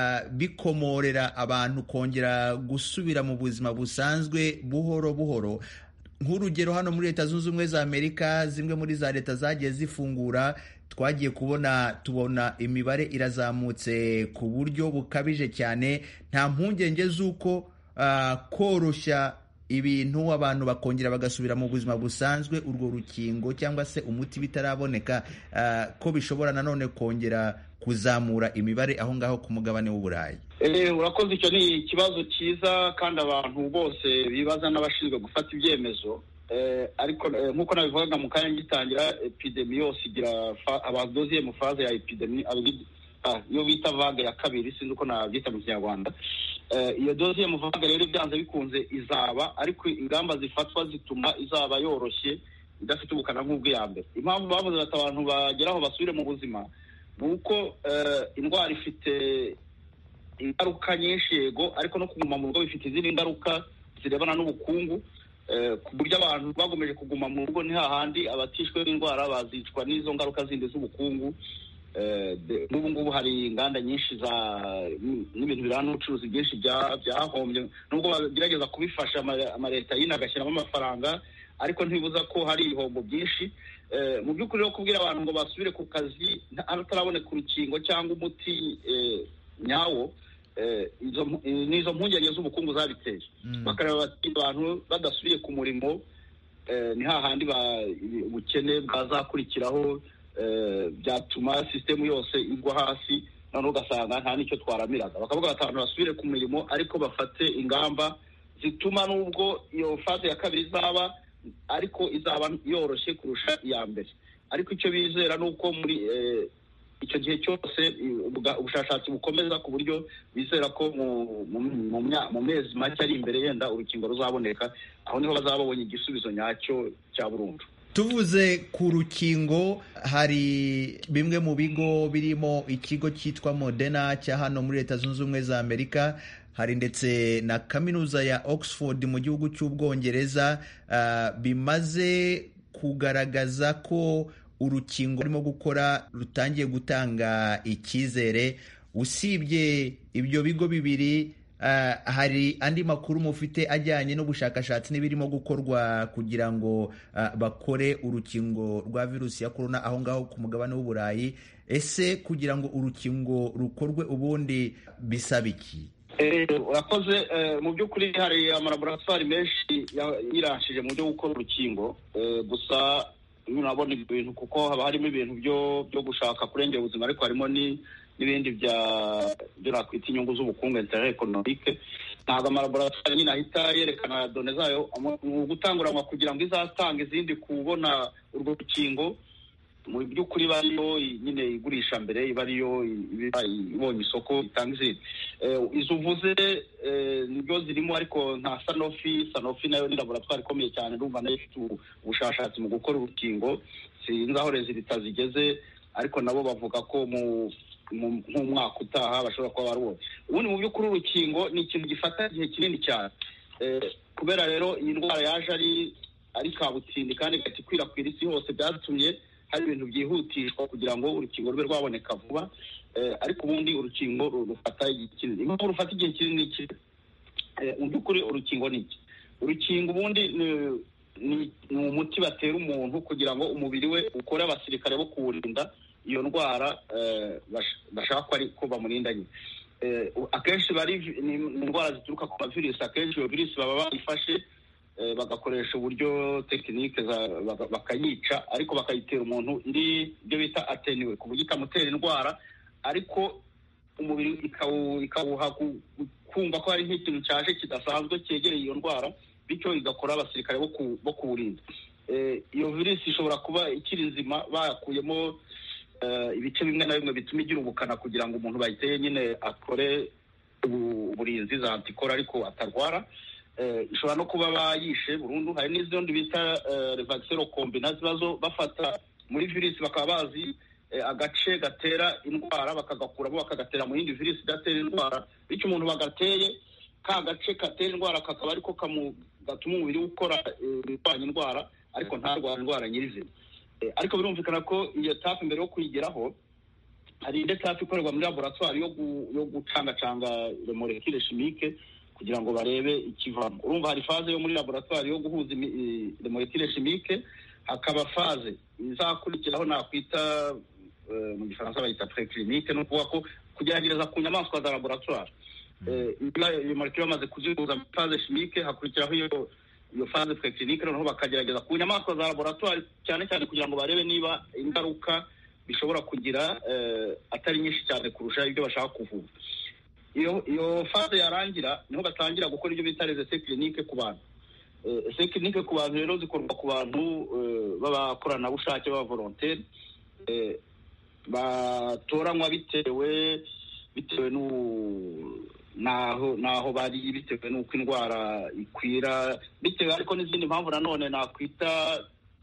bikomorera abantu kongera gusubira mu buzima busanzwe buhoro buhoro. Nk'urugero hano muri Leta Zunze Ubumwe za Amerika, zimwe muri za leta zagiye zifungura, twagiye tubona imibare irazamutse ku buryo bukabije cyane. Nta mpungenge z'uko koroshya ibintu abantu bakongera bagasubira mu buzima busanzwe, urwo rukingo cyangwa se umuti bitaraboneka, ko bishobora nanone kongera kuzamura imibare aho ngaho ku mugabane w'Uburayi? Urakoze, icyo ni ikibazo cyiza kandi abantu bose bibaza n'abashinzwe gufata ibyemezo, ariko nk'uko nabivugaga mu kanya gitangira, epidemi yose igira abadoziye mu faze ya epidemi, iyo bita vague ya kabiri, sinzi uko nabyita mu Kinyarwanda. Iyo doziye mu vague rero byanze bikunze izaba, ariko ingamba zifatwa zituma izaba yoroshye, idafite ubukana nk'ubw'iya mbere. Impamvu bavuze bati abantu bageraho basubire mu buzima ni uko indwara ifite ingaruka nyinshi, yego, ariko no kuguma mu rugo bifite izindi ngaruka zirebana n'ubukungu, ku buryo abantu bagomeje kuguma mu rugo ni hahandi abatishwe n'indwara bazicwa n'izo ngaruka zindi z'ubukungu. N'ubu ngubu hari inganda nyinshi n'ibintu birana n'ubucuruzi byinshi byahombye, nubwo bagerageza kubifasha amaleta yine agashyiramo amafaranga, ariko ntibibuza ko hari ibihombo byinshi. Mu by'ukuri rero kubwira abantu ngo basubire ku kazi hataraboneka urukingo cyangwa umuti nyawo, n'izo mpungenge z'ubukungu zabiteye. Bakareba bati abantu badasubiye ku murimo ni hahandi ubukene bwazakurikiraho, byatuma sisitemu yose igwa hasi, noneho ugasanga nta n'icyo twaramiraga. Bakavuga bati abantu basubire ku mirimo, ariko bafate ingamba zituma nubwo iyo faze ya kabiri izaba, ariko izaba yoroshye kurusha iya mbere. Ariko icyo bizera ni uko muri icyo gihe cyose ubushakashatsi bukomeza, ku buryo bizera ko mu mezi make ari imbere yenda urukingo ruzaboneka, aho niho bazaba babonye igisubizo nyacyo cya burundu. Tuvuze ku rukingo, hari bimwe mu bigo birimo ikigo cyitwa Moderna cya hano muri Leta Zunze Ubumwe za Amerika, hari ndetse na kaminuza ya Oxford mu gihugu cy'Ubwongereza, bimaze kugaragaza ko urukingo rurimo gukora rutangiye gutanga icyizere. Usibye ibyo bigo bibiri, hari andi makuru mufite ajyanye n'ubushakashatsi n'ibirimo gukorwa kugira ngo bakore urukingo rwa virusi ya korona aho ngaho ku mugabane w'Uburayi? Ese kugira ngo urukingo rukorwe ubundi bisaba iki? Urakoze. Mu by'ukuri hari amalaboratwari menshi yirashije mu byo gukora urukingo, gusa nabona ibintu kuko haba harimo ibintu byo gushaka kurengera ubuzima, ariko harimo n'ibindi byo nakwita inyungu z'ubukungu, intérêt économique. Ntabwo amalaboratwari nyine ahita yerekana done zayo mu gutanguranwa kugira ngo izatanga izindi kubona urwo rukingo. Mu by'ukuri iba ariyo nyine igurisha mbere, iba ariyo ibonye isoko itanga izindi. Izo uvuze nibyo zirimo, ariko nka Sanofi nayo ni laboratwari ikomeye cyane, ndumva nayo ifite ubushakashatsi mu gukora urukingo. Sinzi aho rezilita zigeze, ariko nabo bavuga ko nk'umwaka utaha bashobora kuba barubonye. Ubundi mu by'ukuri urukingo ni ikintu gifata igihe kinini cyane, kubera rero iyi ndwara yaje ari kabutindi kandi igahita ikwirakwira isi hose, byatumye hari ibintu byihutishwa kugira ngo urukingo rube rwaboneka vuba. Ariko ubundi urukingo rufata igihe kinini. Impamvu rufata igihe kinini iki? Mu by'ukuri urukingo ni iki? Urukingo ubundi ni umuti batera umuntu kugira ngo umubiri we ukore abasirikare bo kuwurinda iyo ndwara bashaka ko ariko bamurinda nyine. Akenshi ni indwara zituruka ku mavirusi. Akenshi iyo virusi baba bayifashe bagakoresha uburyo tekinike bakayica, ariko bakayitera umuntu ibyo bita ateniwe, ku buryo ikamutera indwara, ariko umubiri ikawuha kumva ko hari nk'ikintu cyaje kidasanzwe cyegereye iyo ndwara, bityo igakora abasirikare bo kuwurinda. Iyo virusi ishobora kuba ikiri nzima, bakuyemo ibice bimwe na bimwe bituma igira ubukana kugira ngo umuntu bayiteye nyine akore uburinzi za antikora, ariko atarwara. Ishobora no kuba bayishe burundu. Hari n'izindi bita vaccine recombinant, zibazo bafata muri virusi bakaba bazi agace gatera indwara bakagakuramo bakagatera mu yindi virusi idatera indwara, bityo umuntu bagateye ka gace gatera indwara kakaba ariko gatuma umubiri ukora irwanya indwara, ariko ntarwara indwara nyirizina. Ariko birumvikana ko iyo tafu mbere yo kuyigeraho hari indi tafu ikorerwa muri laboratwari yo gucangacanga molecule chimique kugira ngo barebe ikivamo. Urumva hari faze yo muri laboratwari yo guhuza molecule chimique, hakaba faze izakurikiraho nakwita mu gifaransa bayita préclinique, no kuvuga ko kugerageza ku nyamaswa za laboratwari. iyo molecule bamaze kuzihuza muri phase chimique hakurikiraho iyo phase préclinique noneho bakagerageza ku nyamaswa za laboratoire cyane cyane kugira ngo barebe niba ingaruka bishobora kugira atari nyinshi cyane kurusha ibyo bashaka kuvura. Iyo phase yarangira niho batangira gukora ibyo bita les essais cliniques ku bantu. Essais cliniques ku bantu rero zikorwa ku bantu b'abakoranabushake b'aba volontaire batoranywa bitewe naho bari, bitewe n'uko indwara ikwira, bitewe ariko n'izindi mpamvu nanone nakwita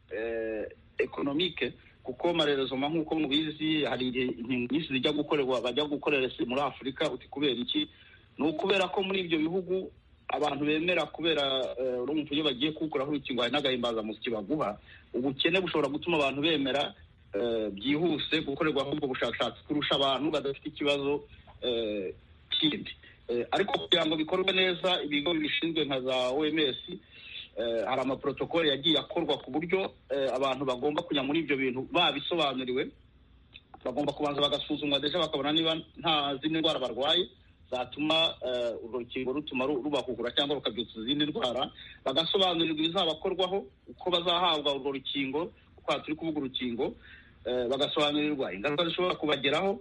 economique, kuko marerezoma nk'uko mubizi hari inkingo nyinshi bajya gukorera muri Afurika. Uti kubera iki? Ni ukubera ko muri ibyo bihugu abantu bemera, kubera urumva iyo bagiye kuwukuraho urukingo hari n'agahimbazamusyi baguha, ubukene bushobora gutuma abantu bemera byihuse gukorerwaho ubwo bushakashatsi kurusha abantu badafite ikibazo kindi. Ariko kugira ngo bikorwe neza, ibigo bishinzwe nka za OMS hari amaprotokole yagiye akorwa ku buryo abantu bagomba kujya muri ibyo bintu babisobanuriwe, bagomba kubanza bagasuzumwa deja bakabona niba nta zindi ndwara barwaye zatuma urwo rukingo rutuma rubahugura cyangwa rukabyutsa izindi ndwara, bagasobanurirwa ibizabakorwaho, uko bazahabwa urwo rukingo, uko turi kuvuga urukingo, bagasobanurirwa ingaruka zishobora kubageraho,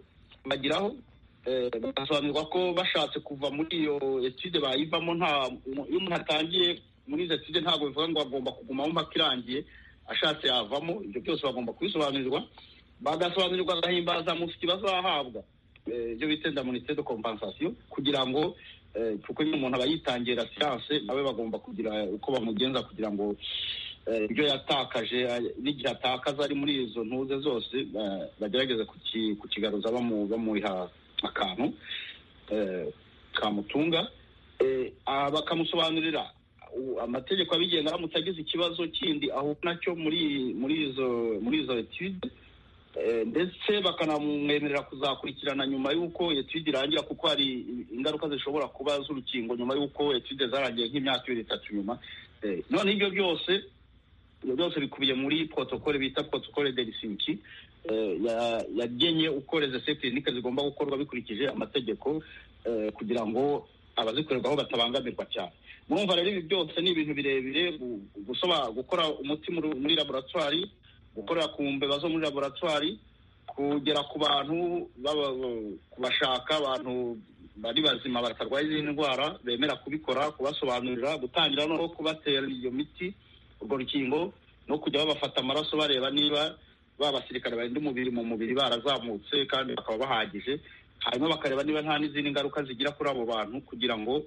bagasobanurirwa ko bashatse kuva muri iyo etude bayivamo, iyo umuntu atangiye muri izo etude ntabwo bivuga ngo agomba kugumamo mpaka irangiye, ashatse yavamo. Ibyo byose bagomba kubisobanurirwa, bagasobanurirwa agahimbazamusyi bazahabwa, ibyo bita indemnité de compensation, kugira ngo kuko nyine umuntu aba yitangira siyanse, nawe bagomba kugira uko bamugenza kugira ngo ibyo yatakaje n'igihe atakaza ari muri izo ntuze zose bagerageze kukigaruza bamuha akantu kamutunga, bakamusobanurira amategeko abigenga aramutse agize ikibazo kindi ahura nacyo muri izo etude, ndetse bakanamwemerera kuzakurikirana nyuma y'uko etude irangira, kuko hari ingaruka zishobora kuba z'urukingo nyuma y'uko etude zarangiye nk'imyaka 2-3 nyuma. None ibyo byose bikubiye muri protokole bita protokole de Helsinki yagenye uko les essais cliniques zigomba gukorwa bikurikije amategeko, kugira ngo abazikorerwaho batabangamirwa cyane. Murumva rero ibi byose ni ibintu birebire, gukora umuti muri laboratoire, gukorera ku mbeba zo muri laboratoire, kugera ku bantu kubashaka abantu bari bazima batarwaye izindi ndwara bemera kubikora, kubasobanurira, gutangira no kubatera iyo miti, urwo rukingo, no kujya babafata amaraso bareba niba babasirikare barinda umubiri mu mubiri barazamutse kandi bakaba bahagije, hanyuma bakareba niba nta n'izindi ngaruka zigira kuri abo bantu, kugira ngo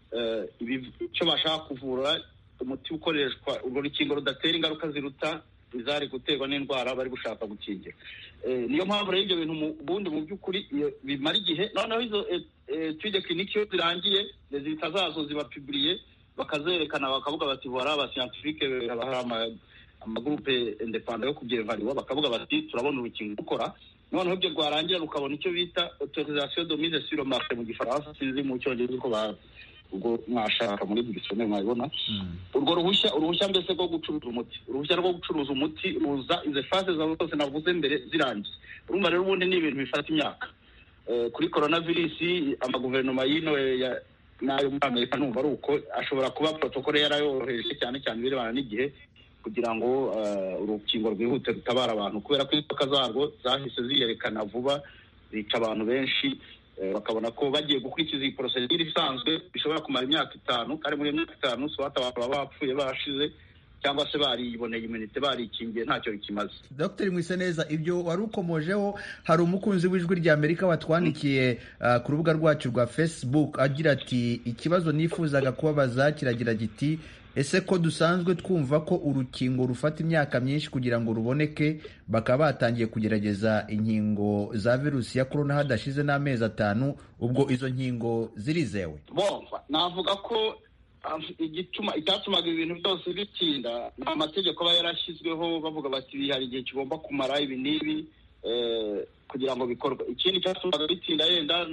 icyo bashaka kuvura, umuti ukoreshwa, urwo rukingo rudatera ingaruka ziruta izari guterwa n'indwara bari gushaka gukingira. Niyo mpamvu rero ibyo bintu ubundi mu by'ukuri bimara igihe, noneho izo etude clinique iyo zirangiye rezita zazo ziba publiye, bakazerekana bakavuga bati voilà abascientifique hari amagroupe independant yo kubyevaliwa, bakavuga bati turabona urukingo rukora. Noneho ibyo rwarangira rukabona icyo bita autorisation de mise sur le marché mu gifaransa, sinzi mu cyongereza uko ubwo mwashaka muri dictionnaire mwabibona. Urwo uruhushya mbese rwo gucuruza umuti, uruhushya rwo gucuruza umuti ruza izo phase zose navuze mbere zirangiye. Urumva rero ubundi ni ibintu bifata imyaka. Kuri coronavirus amaguverinoma y'ino n'ayo muri Amerika numva ari uko ashobora kuba protokole yarayoroheje cyane birebana n'igihe, kugira ngo urukingo rwihute rutabara abantu, kubera ko inzoka zarwo zahise ziyerekana vuba, zica abantu benshi, bakabona ko bagiye gukurikiza iyi procedure isanzwe bishobora kumara imyaka 5, kandi muri imyaka 5 so baba bapfuye bashize cyangwa se bariboneye immunity barikingiye ntacyo bikimaze. Dr. Mwiseneza, ibyo wari ukomojeho, hari umukunzi w'ijwi rya Amerika watwandikiye ku rubuga rwacu rwa Facebook agira ati ikibazo nifuzaga kubabaza kiragira giti ese ko dusanzwe twumva ko urukingo rufata imyaka myinshi kugira ngo ruboneke, bakaba batangiye kugerageza inkingo za virusi ya corona hadashize n'amezi 5, ubwo izo nkingo zirizewe? Navuga ko icyatumaga ibintu byose bitinda amategeko aba yarashyizweho, bavuga bati hari igihe kigomba kumara ibi n'ibi kugira ngo bikorwe. Ikindi cyatumaga bitinda yenda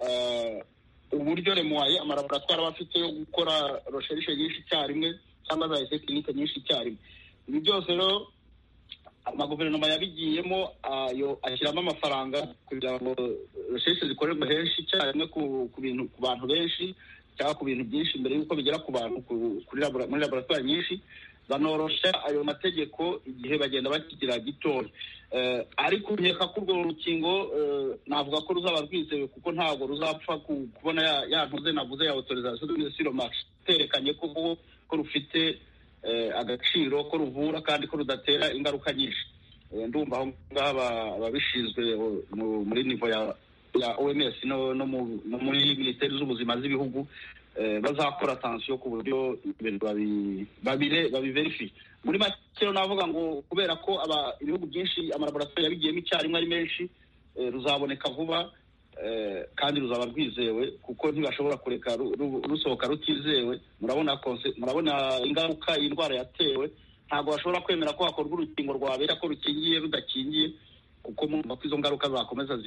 uburyo remoye amalaboratwari aba afite yo gukora recherche nyinshi icyarimwe cyangwa za essais cliniques nyinshi icyarimwe. Ibi byose rero amaguverinoma yabigiyemo ashyiramo amafaranga kugira ngo recherche zikorerwe henshi icyarimwe ku bantu benshi cyangwa ku bintu byinshi mbere y'uko bigera ku bantu muri laboratwari nyinshi, banorosha ayo mategeko igihe bagenda bakigira gitoya. Ariko nkeka ko urwo rukingo navuga ko ruzaba rwizewe kuko ntabwo ruzapfa kubona yantuze navuze ya autorisation sur le marché terekanye ko rufite agaciro, ko ruvura kandi ko rudatera ingaruka nyinshi. Ndumva aho ngaho ababishinzwe muri nivo ya OMS no muri minisiteri z'ubuzima z'ibihugu bazakora attention ku buryo ibintu babiverifiye. Muri make navuga ngo kubera ko ibihugu byinshi amalaboratoire yabigiyemo icyarimwe ari menshi, ruzaboneka vuba kandi ruzaba rwizewe kuko ntibashobora kureka rusohoka rutizewe. Murabona ingaruka iyi ndwara yatewe, ntabwo bashobora kwemera ko hakorwa urukingo rwabera ko rukingiye rudakingiye, kuko mumva ko izo ngaruka zakomeza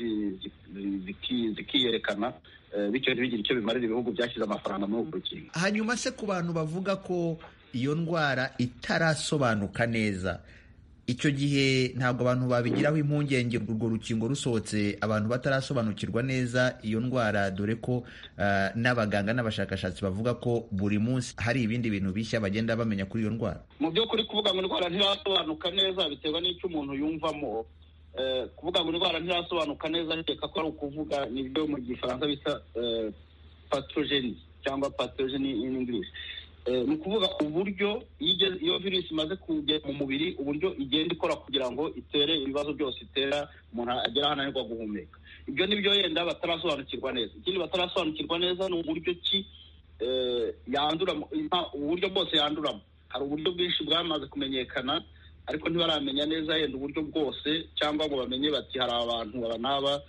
zikiyerekana, bityo ntibigire icyo bimarira ibihugu byashyize amafaranga muri urwo rukingo. Hanyuma se ku bantu bavuga ko iyo ndwara itarasobanuka neza, icyo gihe ntabwo abantu babigiraho impungenge urwo rukingo rusohotse abantu batarasobanukirwa neza iyo ndwara, dore ko n'abaganga n'abashakashatsi bavuga ko buri munsi hari ibindi bintu bishya bagenda bamenya kuri iyo ndwara. Mu by'ukuri kuvuga ngo indwara ntirasobanuka neza biterwa n'icyo umuntu yumvamo. Kuvuga ngo indwara ntirasobanuka neza reka ko ari ukuvuga nibyo mu gifaransa bita pathogeny cyangwa pathogeny in English. Ni ukuvuga uburyo iyo virusi imaze kugera mu mubiri, uburyo igenda ikora kugira ngo itere ibibazo byose itera umuntu agera aho ananirwa guhumeka. Ibyo nibyo yenda batarasobanukirwa neza. Ikindi batarasobanukirwa neza ni uburyo ki yandura, uburyo bwose yanduramo. Hari uburyo bwinshi bwamaze kumenyekana ariko ntibaramenya neza yenda uburyo bwose, cyangwa ngo bamenye bati hari abantu n'aba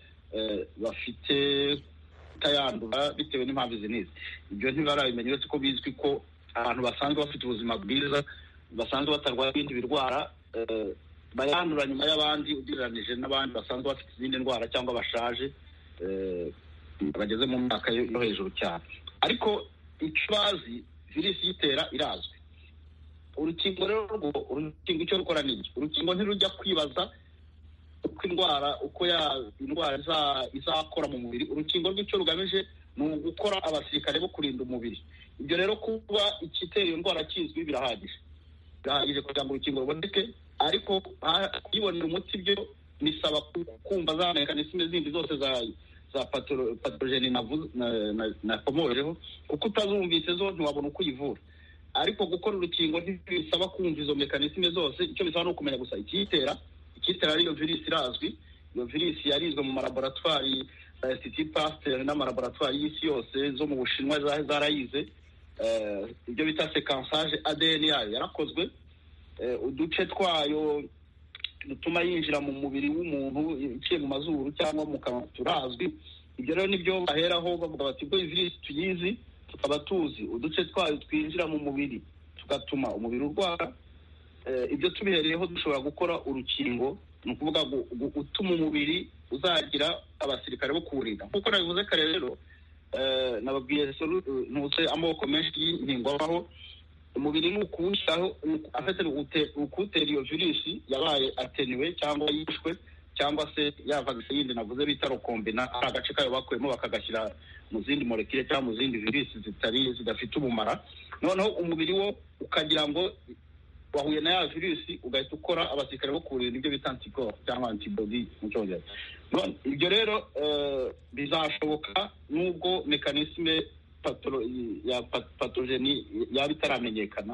bafite kutayandura bitewe n'impamvu izi n'izi. Ibyo ntibarabimenya uretse ko bizwi ko abantu basanzwe bafite ubuzima bwiza, basanzwe batarwara ibindi birwara, bayandura nyuma y'abandi ugereranije n'abandi basanzwe bafite izindi ndwara cyangwa bashaje bageze mu myaka yo hejuru cyane. Ariko icyo bazi virusi yitera irazwi. Urukingo rero urukingo icyo rukora ni iki? Urukingo ntirujya kwibaza uko indwara izakora mu mubiri. Urukingo rw'icyo rugamije ni ugukora abasirikare bo kurinda umubiri. Ibyo rero kuba ikitera iyo ndwara kizwi birahagije kugira ngo urukingo ruboneke, ariko kuyibonera umuti byo bisaba kumva za mekanisme zindi zose za pathogeny nakomojeho, kuko utazumvise zo ntiwabona uko uyivura. Ariko gukora urukingo ntibisaba kumva izo mekanisme zose, icyo bisaba no kumenya gusa ikitera ariyo virusi irazwi. Iyo virusi yarizwe mu malaboratwari za Institut Pasteur n'amalaboratwari y'isi yose zo mu Bushinwa zarayize. Ibyo bita sequençage ADN yayo yarakozwe, uduce twayo dutuma yinjira mu mubiri w'umuntu iciye mu mazuru cyangwa mu kanwa turazwi. Ibyo rero nibyo baheraho bavuga bati ubwo virusi tuyizi, tukaba tuzi uduce twayo twinjira mu mubiri tugatuma umubiri urwara. Ibyo tubihereyeho dushobora gukora urukingo, ni ukuvuga utuma umubiri uzagira abasirikare bo kuwurinda. Nk'uko nabivuze kare rero, nababwiye ntuse amoko menshi y'inkingo abaho. Umubiri ni ukuwushyiraho afite ukutera iyo virusi yabaye atenuwe cyangwa yishwe, cyangwa se ya vaccine yindi navuze bita rokombina, ari agace kayo bakuyemo bakagashyira mu zindi molekile cyangwa mu zindi virusi zidafite ubumara. Noneho umubiri wo ukagira ngo wahuye na ya virusi, ugahita ukora abasirikare bo kurinda, ibyo bita anticorps cyangwa antibody mu cyongereza. Ibyo rero bizashoboka nubwo mekanisme ya pathogeny yaba itaramenyekana.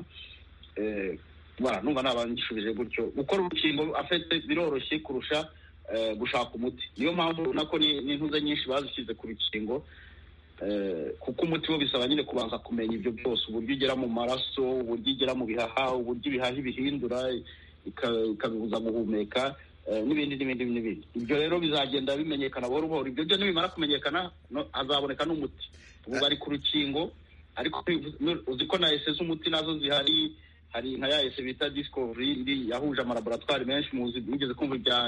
Numva nabangishubije gutyo. Gukora urukingo afite biroroshye kurusha gushaka umuti. Niyo mpamvu nako n'intuze nyinshi bazishyize ku rukingo, kuko umuti wo bisaba nyine kubanza kumenya ibyo byose, uburyo ugera mu maraso, uburyo ugera mu bihaha, uburyo ibihaha bihindura ikabibuza guhumeka, n'ibindi. Ibyo rero bizagenda bimenyekana buhoro buhoro. Ibyo byo nibimara kumenyekana hazaboneka n'umuti. Ubu bari ku rukingo, ariko uzi ko na ese z'umuti nazo zihari. Hari nka ya ese bita Discovery yahuje amalaboratwari menshi, mugeze kumva ibya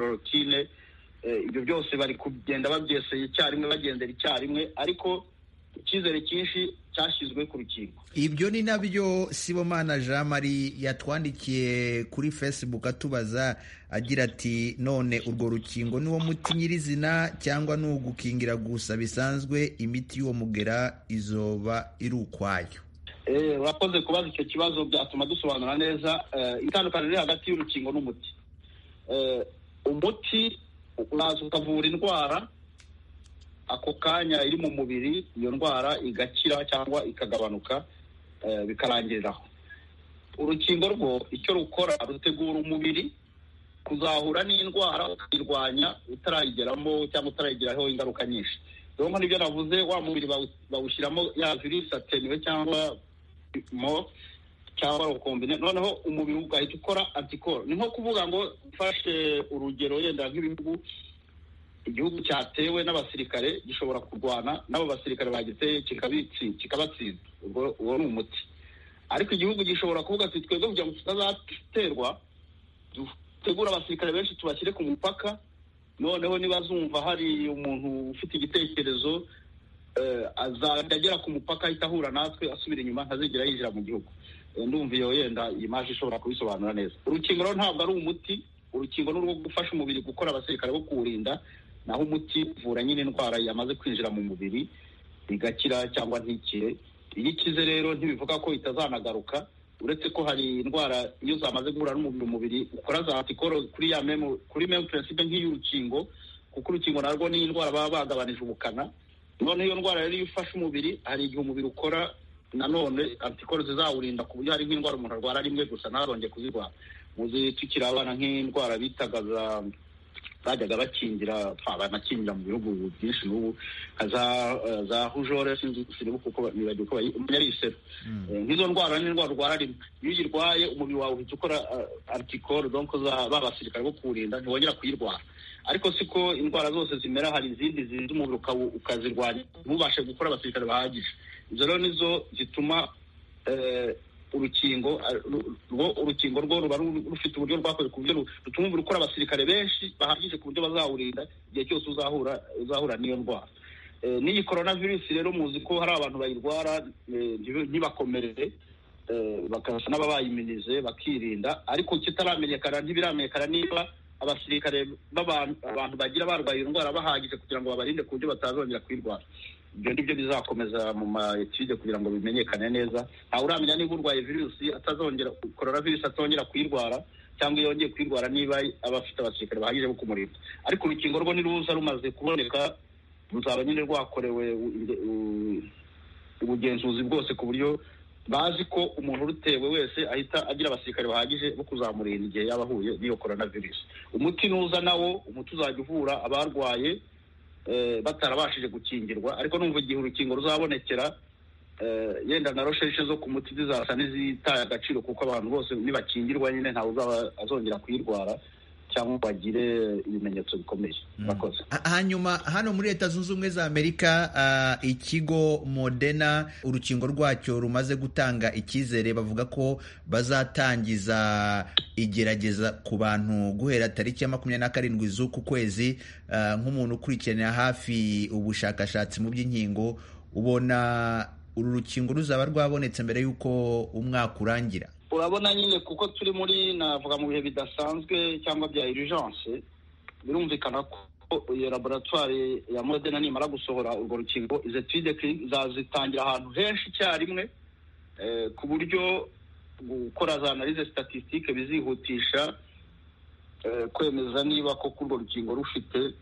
hydrochloroquine. Ibyo byose bari kugenda babyeseye icyarimwe, bagendera icyarimwe, ariko icyizere cyinshi cyashyizwe ku rukingo. Ibyo ni nabyo Sibomana Jean Marie yatwandikiye kuri Facebook atubaza agira ati none urwo rukingo ni wo muti nyirizina cyangwa ni ugukingira gusa bisanzwe, imiti y'uwo mugera izoba iri ukwayo? Urakoze kubaza icyo kibazo, byatuma dusobanura neza itandukaniro riri hagati y'urukingo n'umuti. Umuti uraza ukavura indwara ako kanya iri mu mubiri, iyo ndwara igakira cyangwa ikagabanuka bikarangiriraho. Urukingo rwo icyo rukora rutegura umubiri kuzahura n'indwara ukayirwanya utarayigeramo cyangwa utarayigiraho ingaruka nyinshi. Rero nibyo navuze, wa mubiri bawushyiramo ya virusi atenuwe cyangwa cyangwa rukombine, noneho umubiri ugahita ukora antikoro. Ni nko kuvuga ngo ufashe urugero yenda nk'ibihugu, igihugu cyatewe n'abasirikare gishobora kurwana n'abo basirikare bagiteye kikabatsinda, uwo ni umuti. Ariko igihugu gishobora kuvuga ati twebwe kugira ngo tutazaterwa dutegura abasirikare benshi tubashyire ku mupaka, noneho nibazumva hari umuntu ufite igitekerezo azajya agera ku mupaka ahita ahura natwe asubira inyuma, ntazigera yinjira mu gihugu. Ndumva iyo yenda iyi maji ishobora kubisobanura neza. Urukingo rero ntabwo ari umuti, urukingo ni urwo gufasha umubiri gukora abasirikare bo kuwurinda, naho umuti uvura nyine indwara yamaze kwinjira mu mubiri igakira cyangwa ntikire. Iyo ikize rero ntibivuga ko itazanagaruka, uretse ko hari indwara iyo zamaze guhura n'umubiri, umubiri ukora za antikoro kuri meme principe nk'iy'urukingo, kuko urukingo narwo ni indwara baba bagabanije ubukana. None iyo ndwara rero iyo ufashe umubiri, hari igihe umubiri ukora nanone antikoro zizawurinda, ku buryo hari nk'indwara umuntu arwara rimwe gusa ntazongeye kuzirwara. Muzi tukiri abana nk'indwara bitaga bajyaga bakingira, banakingira mu bihugu byinshi n'ubu, za hujore sinibuka kuko nibagiwe ko ari iseru. Nk'izo ndwara ni indwara urwara rimwe, iyo uyirwaye umubiri wawe uhita ukora antikoro, donc babasirikare bo kuwurinda, ntiwongera kuyirwara. Ariko siko indwara zose zimera, hari izindi zirinda umubiri ukazirwanya ntubashe gukora abasirikare bahagije. Izo rero nizo zituma urukingo rwo ruba rufite uburyo rwakoze ku buryo rutuma umubiri ukora abasirikare benshi bahagije ku buryo bazawurinda igihe cyose uzahura n'iyo ndwara. N'iyi coronavirus rero muzi ko hari abantu bayirwara ntibakomerere, bakasa n'ababayiminize bakirinda, ariko ntibiramenyekana niba abasirikare abantu bagira barwaye indwara bahagije kugira ngo babarinde ku buryo batazongera kuyirwara. Ibyo nibyo bizakomeza mu ma-etude kugira ngo bimenyekane neza. Ntawe uramenya niba urwaye virusi coronavirus atazongera kuyirwara, cyangwa iyo yongeye kuyirwara niba aba afite abasirikare bahagije bo kumurinda. Ariko urukingo rwo niruza rumaze kuboneka, ruzaba nyine rwakorewe ubugenzuzi bwose ku buryo bazi ko umuntu urutewe wese ahita agira abasirikare bahagije bo kuzamurinda igihe yaba ahuye n'iyo coronavirus. Umuti nuza nawo, umuti uzajya uvura abarwaye batarabashije gukingirwa, ariko numva igihe urukingo ruzabonekera yenda na recherche zo ku muti zizasa n'izitaye agaciro, kuko abantu bose nibakingirwa nyine ntawe uzaba azongera kuyirwara cyangwa bagire ibimenyetso bikomeye. Bakoze. Hanyuma hano muri Leta Zunze Ubumwe za Amerika ikigo Moderna urukingo rwacyo rumaze gutanga icyizere, bavuga ko bazatangiza igerageza ku bantu guhera tariki ya 27 z'uku kwezi. Nk'umuntu ukurikiranira hafi ubushakashatsi mu by'inkingo, ubona uru rukingo ruzaba rwabonetse mbere y'uko umwaka urangira? Urabona nyine kuko turi muri navuga mu bihe bidasanzwe cyangwa bya urgence, birumvikana ko iyo laboratoire ya Moderna nimara gusohora urwo rukingo, izo etude zazitangira ahantu henshi icyarimwe, ku buryo gukora za analyse statistique bizihutisha kwemeza niba koko urwo rukingo rufite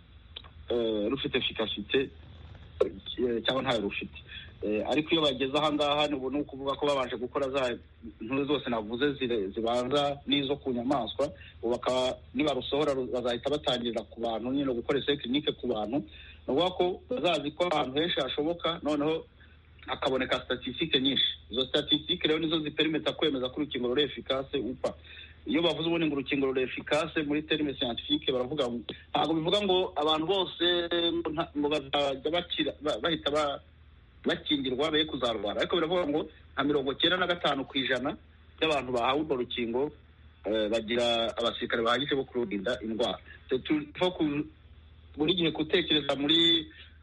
efficacité cyangwa ntayo rufite. Ariko iyo bageze aha ngaha ni ukuvuga ko babanje gukora za nkuru zose navuze zibanza n'izo ku nyamaswa, nibarusohora bazahita batangirira ku bantu nyine gukora essai clinique ku bantu. Ni ukuvuga ko bazazi ko ahantu henshi hashoboka, noneho hakaboneka statistique nyinshi. Izo statistique rero nizo ziperimeta kwemeza ko urukingo ruri efficace upa. Iyo bavuze ubundi ngo urukingo ruri efficace muri terme scientifique, baravuga ntabwo bivuga ngo abantu bose ngo bazajya bahita bakingirwa be kuzarwara, ariko biravuga ngo nka 95% y'abantu bahawe urwo rukingo bagira abasirikare bahagije bo kururinda indwara. Buri gihe gutekereza muri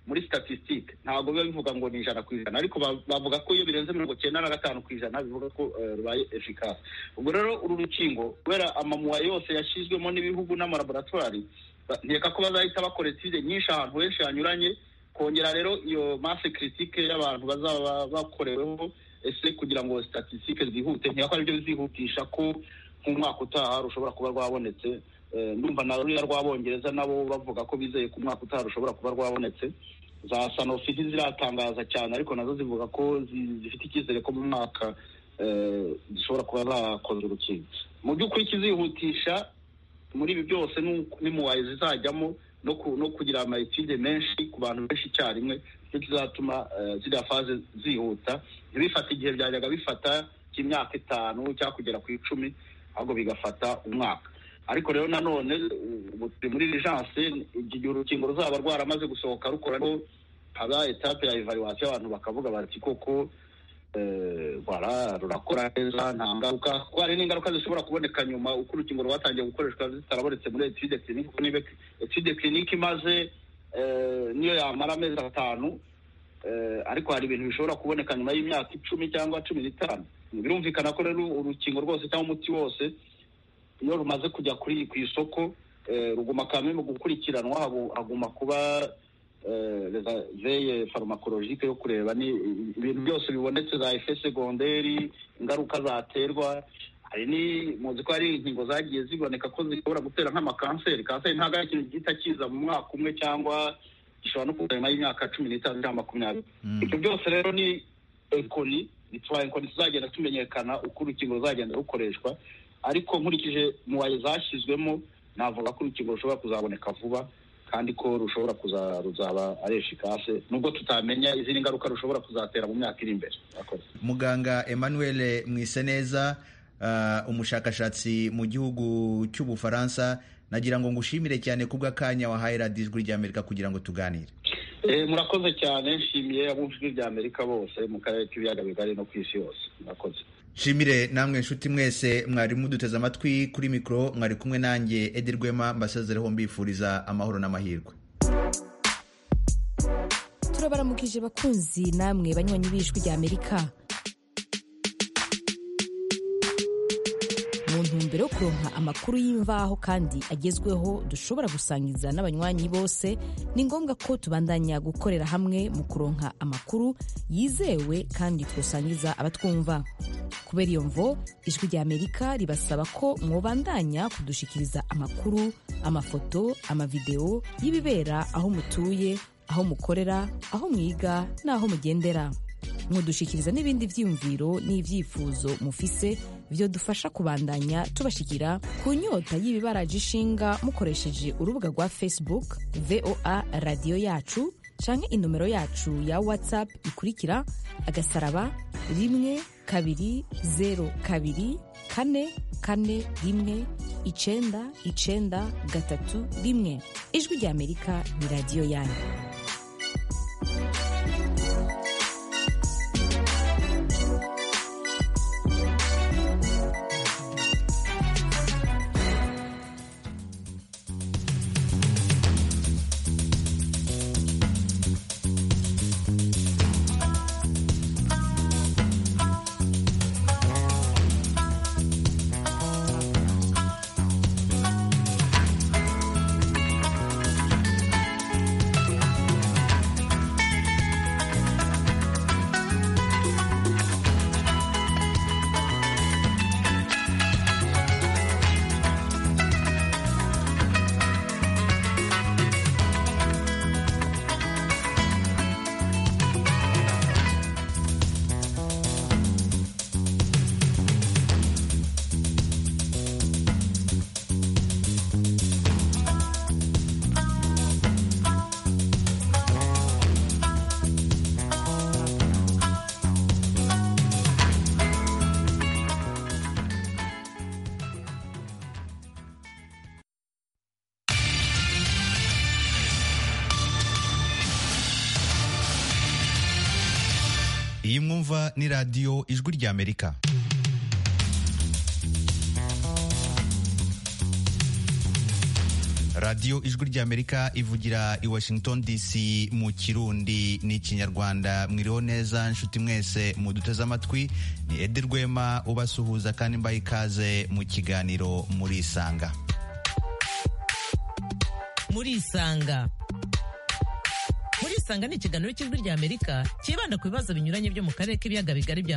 muri statistique ntabwo biba bivuga ngo ni 100%, ariko bavuga ko iyo birenze 95% bivuga ko rubaye efficace. Ubwo rero uru rukingo kubera amamuwa yose yashizwemo n'ibihugu n'amalaboratoire, nteka ko bazahita bakora etude nyinshi ahantu henshi hanyuranye, kongera rero iyo masse critique y'abantu bazaba bakoreweho ese kugira ngo statistique zihute, nteka ko aribyo bizihutisha ko nk'umwaka utaha rushobora kuba rwabonetse. Ndumva na ruriya rw'Abongereza nabo bavuga ko bizeye ku mwaka utaha rushobora kuba rwabonetse. Za Sanofi ziratangaza cyane, ariko nazo zivuga ko zifite icyizere ko mu mwaka zishobora kuba zakoze urukingo. Mu by'ukuri kizihutisha muri ibi byose n'imuwaye zizajyamo no kugira amayetide menshi ku bantu benshi icyarimwe, cyo kizatuma ziriya faze zihuta, ntibifata igihe byajyaga bifata cy'imyaka 5 cyangwa kugera ku 10, ahubwo bigafata umwaka. Ariko rero nanone muri urgence igihe urukingo ruzaba rwaramaze gusohoka rukoraho haba etape ya evaluation, abantu bakavuga bati koko rurakora neza nta ngaruka, kuko hari n'ingaruka zishobora kuboneka nyuma uko urukingo rwatangiye gukoreshwa zitarabonetse muri etude clinique. Niba etude clinique imaze niyo yamara amezi 5, ariko hari ibintu bishobora kuboneka nyuma y'imyaka 10 cyangwa 15. Birumvikana ko rero urukingo rwose cyangwa umuti wose iyo rumaze kujya ku isoko ruguma kamwe mu gukurikiranwa, haguma kuba veille pharmacologique yo kureba ni ibintu byose bibonetse za effet secondaire, ingaruka zaterwa. Hari ni muzi ko hari inkingo zagiye ziboneka ko zishobora gutera nk'amakanseri. Kanseri ntabwo ari ikintu gihita kiza mu mwaka umwe cyangwa gishobora no kuza nyuma y'imyaka 15 cyangwa 20. Ibyo byose rero ni ekoni tuzagenda tumenyekana uko urukingo ruzagenda rukoreshwa, ariko nkurikije muwaye zashyizwemo navuga ko urukingo rushobora kuzaboneka vuba kandi ko ruzaba ari efficace, nubwo tutamenya izindi ngaruka rushobora kuzatera mu myaka iri imbere. Muganga Emmanuel Mwiseneza, umushakashatsi mu gihugu cy'Ubufaransa, nagira ngo ngushimire cyane kubw'akanya wahaye Radio Ijwi ry'Amerika kugira ngo tuganire. Murakoze cyane, nshimiye abumvijwi ry'Amerika bose mu karere k'ibiyaga bigari no ku isi yose. Murakoze. Shimire namwe nshuti mwese mwari muduteze amatwi. Kuri mikro mwari kumwe nanjye Edi Rwema, mbasezereho mbifuriza amahoro n'amahirwe. Turabaramukije bakunzi namwe banywanyi b'Ijwi ry'Amerika. Mu ntumbero yo kuronka amakuru y'imvaho kandi agezweho dushobora gusangiza n'abanywanyi bose, ni ngombwa ko tubandanya gukorera hamwe mu kuronka amakuru yizewe kandi twosangiza abatwumva. Kubera iyo mvo, Ijwi ry'Amerika ribasaba ko mwobandanya kudushikiriza amakuru, amafoto, amavideo y'ibibera aho mutuye, aho mukorera, aho mwiga n'aho mugendera. Mudushikiriza n'ibindi vyiyumviro n'ivyifuzo mufise byo dufasha kubandanya tubashikira ku nyota y'ibibaraje ishinga mukoresheje urubuga rwa Facebook VOA Radio Yacu canke inomero yacu ya WhatsApp ikurikira *12024419931. Ijwi ry'Amerika ni radio yanyu. Iyi mwumva ni Radio Ijwi ry'Amerika. radiyo ijwi ry'Amerika ivugira i Washington DC mu Kirundi n'Ikinyarwanda. Mwiriho neza nshuti mwese muduteze amatwi, ni Edi Rwema ubasuhuza kandi mbaye ikaze mu kiganiro Murisanga. Murisanga ni ikiganiro cy'ijwi ry'Amerika kibanda ku bibazo binyuranye byo mu karere k'ibiyaga bigari bya